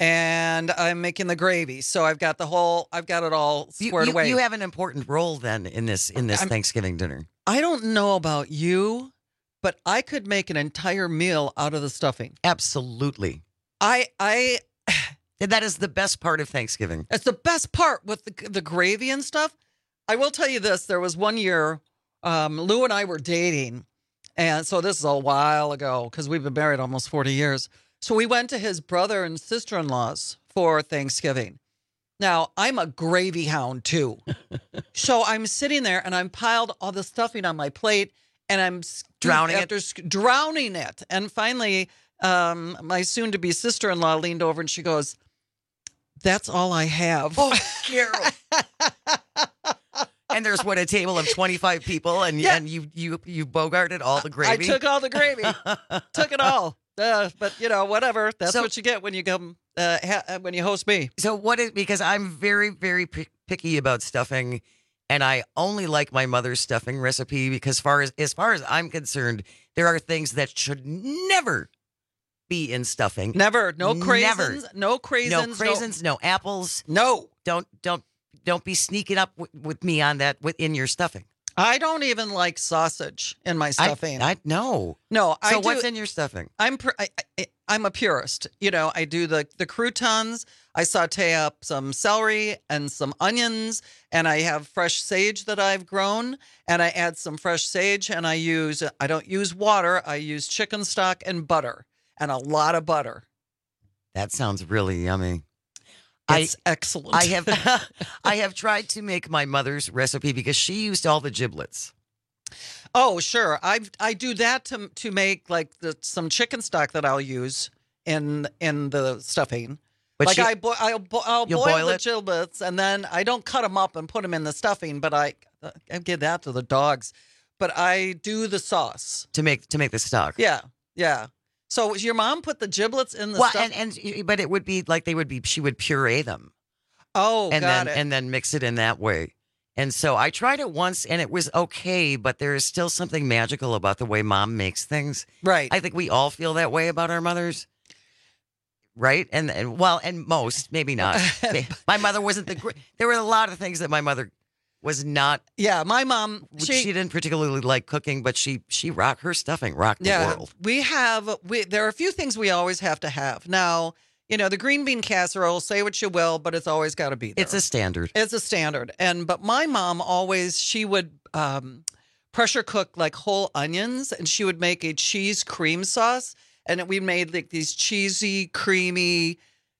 S: and I'm making the gravy. So I've got the whole. I've got it all
Q: You,
S: squared
Q: you,
S: away.
Q: you have an important role then in this in this
S: I'm-
Q: Thanksgiving dinner.
S: I don't know about you, but I could make an entire meal out of the stuffing.
Q: Absolutely.
S: I. I.
Q: That is the best part of Thanksgiving.
S: It's the best part with the the gravy and stuff. I will tell you this: there was one year, um, Lou and I were dating, and so this is a while ago because we've been married almost forty years. So we went to his brother and sister-in-law's for Thanksgiving. Now I'm a gravy hound too, so I'm sitting there and I'm piled all the stuffing on my plate, and I'm
Q: Drowning it?
S: after it, drowning it, and finally, um, my soon-to-be sister-in-law leaned over and she goes, "That's all I have."
Q: Oh, Carol. And there's what, a table of twenty-five people, and
S: Yeah.
Q: and you you you bogarted all the gravy.
S: I took all the gravy, took it all. Uh, but you know, whatever. That's
Q: So-
S: what you get when you come uh, ha- when you host me.
Q: So what is, because I'm very very p- picky about stuffing, and I only like my mother's stuffing recipe because far as as far as I'm concerned, there are things that should never be in stuffing.
S: Never, no
Q: Never.
S: craisins, no craisins,
Q: No craisins, no, apples.
S: No,
Q: don't don't don't be sneaking up w- with me on that within your stuffing.
S: I don't even like sausage in my stuffing.
Q: I, I no.
S: No, I
Q: So
S: do-
Q: what's in your stuffing?
S: I'm. Pr- I, I, I'm a purist. You know, I do the, the croutons. I saute up some celery and some onions, and I have fresh sage that I've grown, and I add some fresh sage, and I use, I don't use water. I use chicken stock and butter, and a lot of butter.
Q: That sounds really yummy.
S: It's I, excellent.
Q: I have I have tried to make my mother's recipe because she used all the giblets.
S: Oh, sure. I I do that to to make like the some chicken stock that I'll use in in the stuffing. But like she, I bo- I'll, bo- I'll boil, boil the giblets, and then I don't cut them up and put them in the stuffing, but I I give that to the dogs. But I do the sauce
Q: to make to make the stock.
S: Yeah, yeah. So your mom put the giblets in the
Q: well,
S: stuff?
Q: and and but it would be like they would be. She would puree them.
S: Oh,
Q: and
S: got
Q: then
S: it.
Q: and then mix it in that way. And so I tried it once, and it was okay, but there is still something magical about the way Mom makes things.
S: Right.
Q: I think we all feel that way about our mothers. Right? And, and well, and most, maybe not. My mother wasn't the great. There were a lot of things that my mother was not.
S: Yeah, my mom.
Q: She, she didn't particularly like cooking, but she she rocked her stuffing, rocked the
S: yeah,
Q: world.
S: We have, we, there are a few things we always have to have. Now, you know, the green bean casserole, say what you will, but it's always got to be there.
Q: It's a standard.
S: It's a standard. And, but my mom always, she would um, pressure cook like whole onions, and she would make a cheese cream sauce. And we made like these cheesy, creamy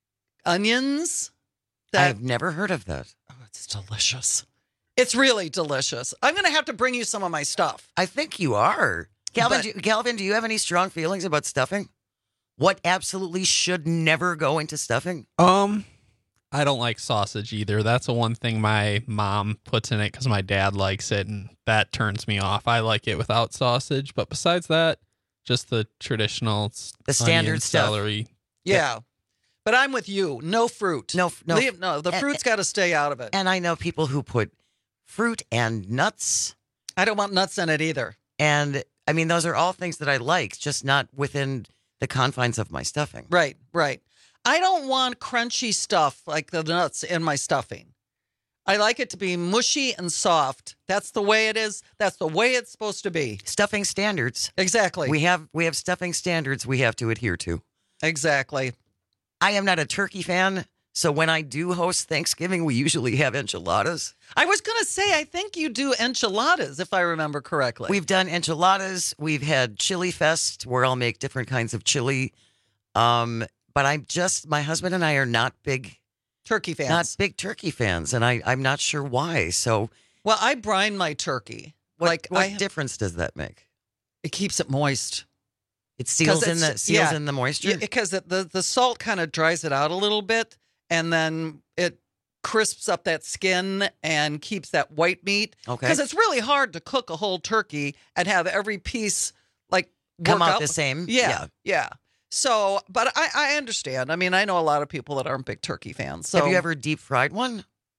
S: onions. That,
Q: I've never heard of that.
S: Oh, it's delicious. It's really delicious. I'm going to have to bring you some of my stuff.
Q: I think you are. Calvin,
S: But-
Q: do, Calvin, do you have any strong feelings about stuffing? What absolutely should never go into stuffing?
O: Um, I don't like sausage either. That's the one thing my mom puts in it because my dad likes it, and that turns me off. I like it without sausage, but besides that, just the traditional,
Q: the standard
O: onion,
Q: stuff.
O: celery.
S: Yeah. But I'm with you. No fruit.
Q: No, no,
S: Leave, no. The
Q: and-
S: fruit's got to stay out of it.
Q: And I know people who put fruit and nuts.
S: I don't want nuts in it either.
Q: And I mean, those are all things that I like, just not within the confines of my stuffing.
S: Right, right. I don't want crunchy stuff like the nuts in my stuffing. I like it to be mushy and soft. That's the way it is. That's the way it's supposed to be.
Q: Stuffing standards.
S: Exactly.
Q: We have we have stuffing standards we have to adhere to.
S: Exactly.
Q: I am not a turkey fan, so when I do host Thanksgiving, we usually have enchiladas.
S: I was going to say, I think you do enchiladas, if I remember correctly.
Q: We've done enchiladas. We've had Chili Fest, where I'll make different kinds of chili. Um, but I'm just, my husband and I are not big
S: turkey fans.
Q: Not big turkey fans, and I, I'm not sure why. So,
S: well, I brine my turkey.
Q: What,
S: like,
Q: what
S: I,
Q: difference does that make?
S: It keeps it moist.
Q: It seals in the seals
S: yeah,
Q: in the moisture.
S: Yeah, because the, the the salt kind of dries it out a little bit, and then it crisps up that skin and keeps that white meat.
Q: Okay.
S: Because it's really hard to cook a whole turkey and have every piece like
Q: Come
S: work
Q: out the same?
S: Yeah,
Q: Yeah.
S: yeah. So, but I I understand. I mean, I know a lot of people that aren't big turkey fans. So
Q: Have you ever deep fried one?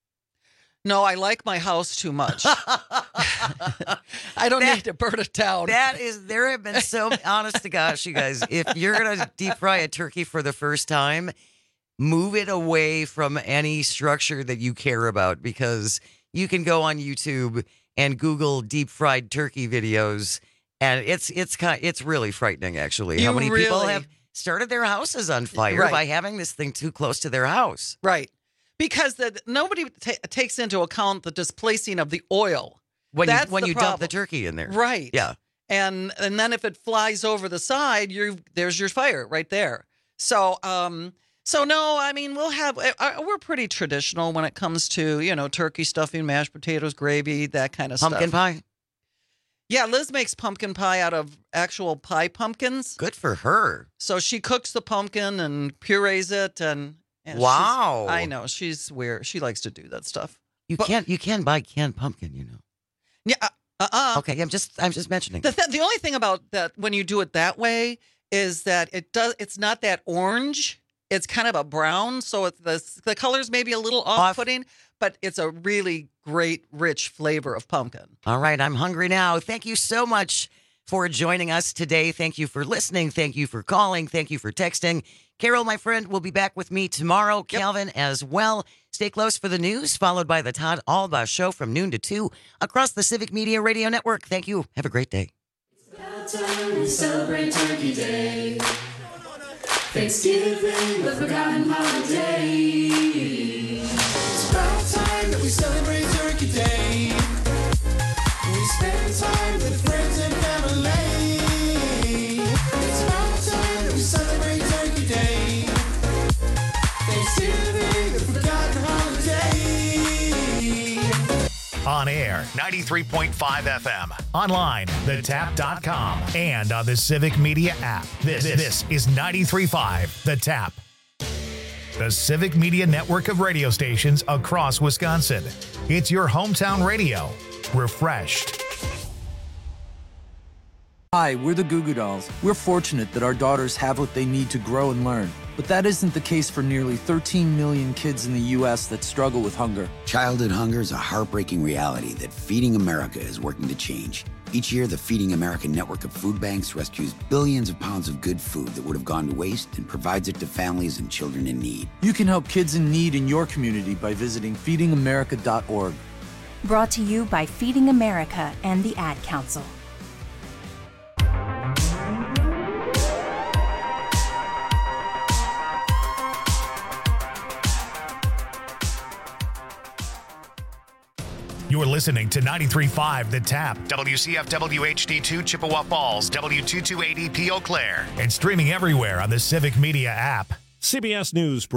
S: No, I like my house too much. I don't
Q: That-
S: need to burn it down.
Q: That is, there have been so, honest to gosh, you guys, if you're going to deep fry a turkey for the first time, move it away from any structure that you care about, because you can go on YouTube and Google deep fried turkey videos, and it's it's kind it's really frightening, actually. How
S: You
Q: many people
S: really-
Q: have started their houses on fire
S: Right.
Q: by having this thing too close to their house?
S: Right. Because the, nobody ta takes into account the displacing of the oil.
Q: When you,
S: That's
Q: when
S: the
Q: you dump
S: problem.
Q: the turkey in there.
S: Right.
Q: Yeah.
S: And and then if it flies over the side, you there's your fire right there. So um so no, I mean we'll have uh, we're pretty traditional when it comes to, you know, turkey stuffing, mashed potatoes, gravy, that kind of
Q: Pumpkin
S: stuff.
Q: pie?
S: Yeah, Liz makes pumpkin pie out of actual pie pumpkins.
Q: Good for her.
S: So she cooks the pumpkin and purees it, and, and
Q: Wow.
S: she's- I know she's weird. She likes to do that stuff.
Q: You can't you can buy canned pumpkin, you know.
S: Yeah. Uh. Uh.
Q: Okay, I'm just I'm just mentioning.
S: The th- the only thing about that when you do it that way is that it does it's not that orange. It's kind of a brown, so it's the the color's maybe a little off-putting, but it's a really great, rich flavor of pumpkin.
Q: All right, I'm hungry now. Thank you so much for joining us today. Thank you for listening. Thank you for calling. Thank you for texting. Carol, my friend, will be back with me tomorrow. Calvin as well. Stay close for the news, followed by the Todd Alba Show from noon to two across the Civic Media Radio Network. Thank you. Have a great day.
P: About time to celebrate Turkey Day. Thanksgiving, the forgotten holiday. It's about time that we celebrate Turkey Day. We spend time with friends and family. It's about time that we celebrate Turkey Day. Thanksgiving, the forgotten holiday.
B: On air, ninety-three point five F M. Online, the tap dot com. And on the Civic Media app. This, this is ninety-three point five The Tap. The Civic Media network of radio stations across Wisconsin. It's your hometown radio. Refreshed.
T: Hi, we're the Goo Goo Dolls. We're fortunate that our daughters have what they need to grow and learn. But that isn't the case for nearly thirteen million kids in the U S that struggle with hunger.
U: Childhood hunger is a heartbreaking reality that Feeding America is working to change. Each year, the Feeding America network of food banks rescues billions of pounds of good food that would have gone to waste and provides it to families and children in need.
T: You can help kids in need in your community by visiting feeding america dot org.
V: Brought to you by Feeding America and the Ad Council.
B: You're listening to ninety-three point five The Tap, W C F W H D two Chippewa Falls, W two two eighty P Eau Claire, and streaming everywhere on the Civic Media app.
W: C B S News.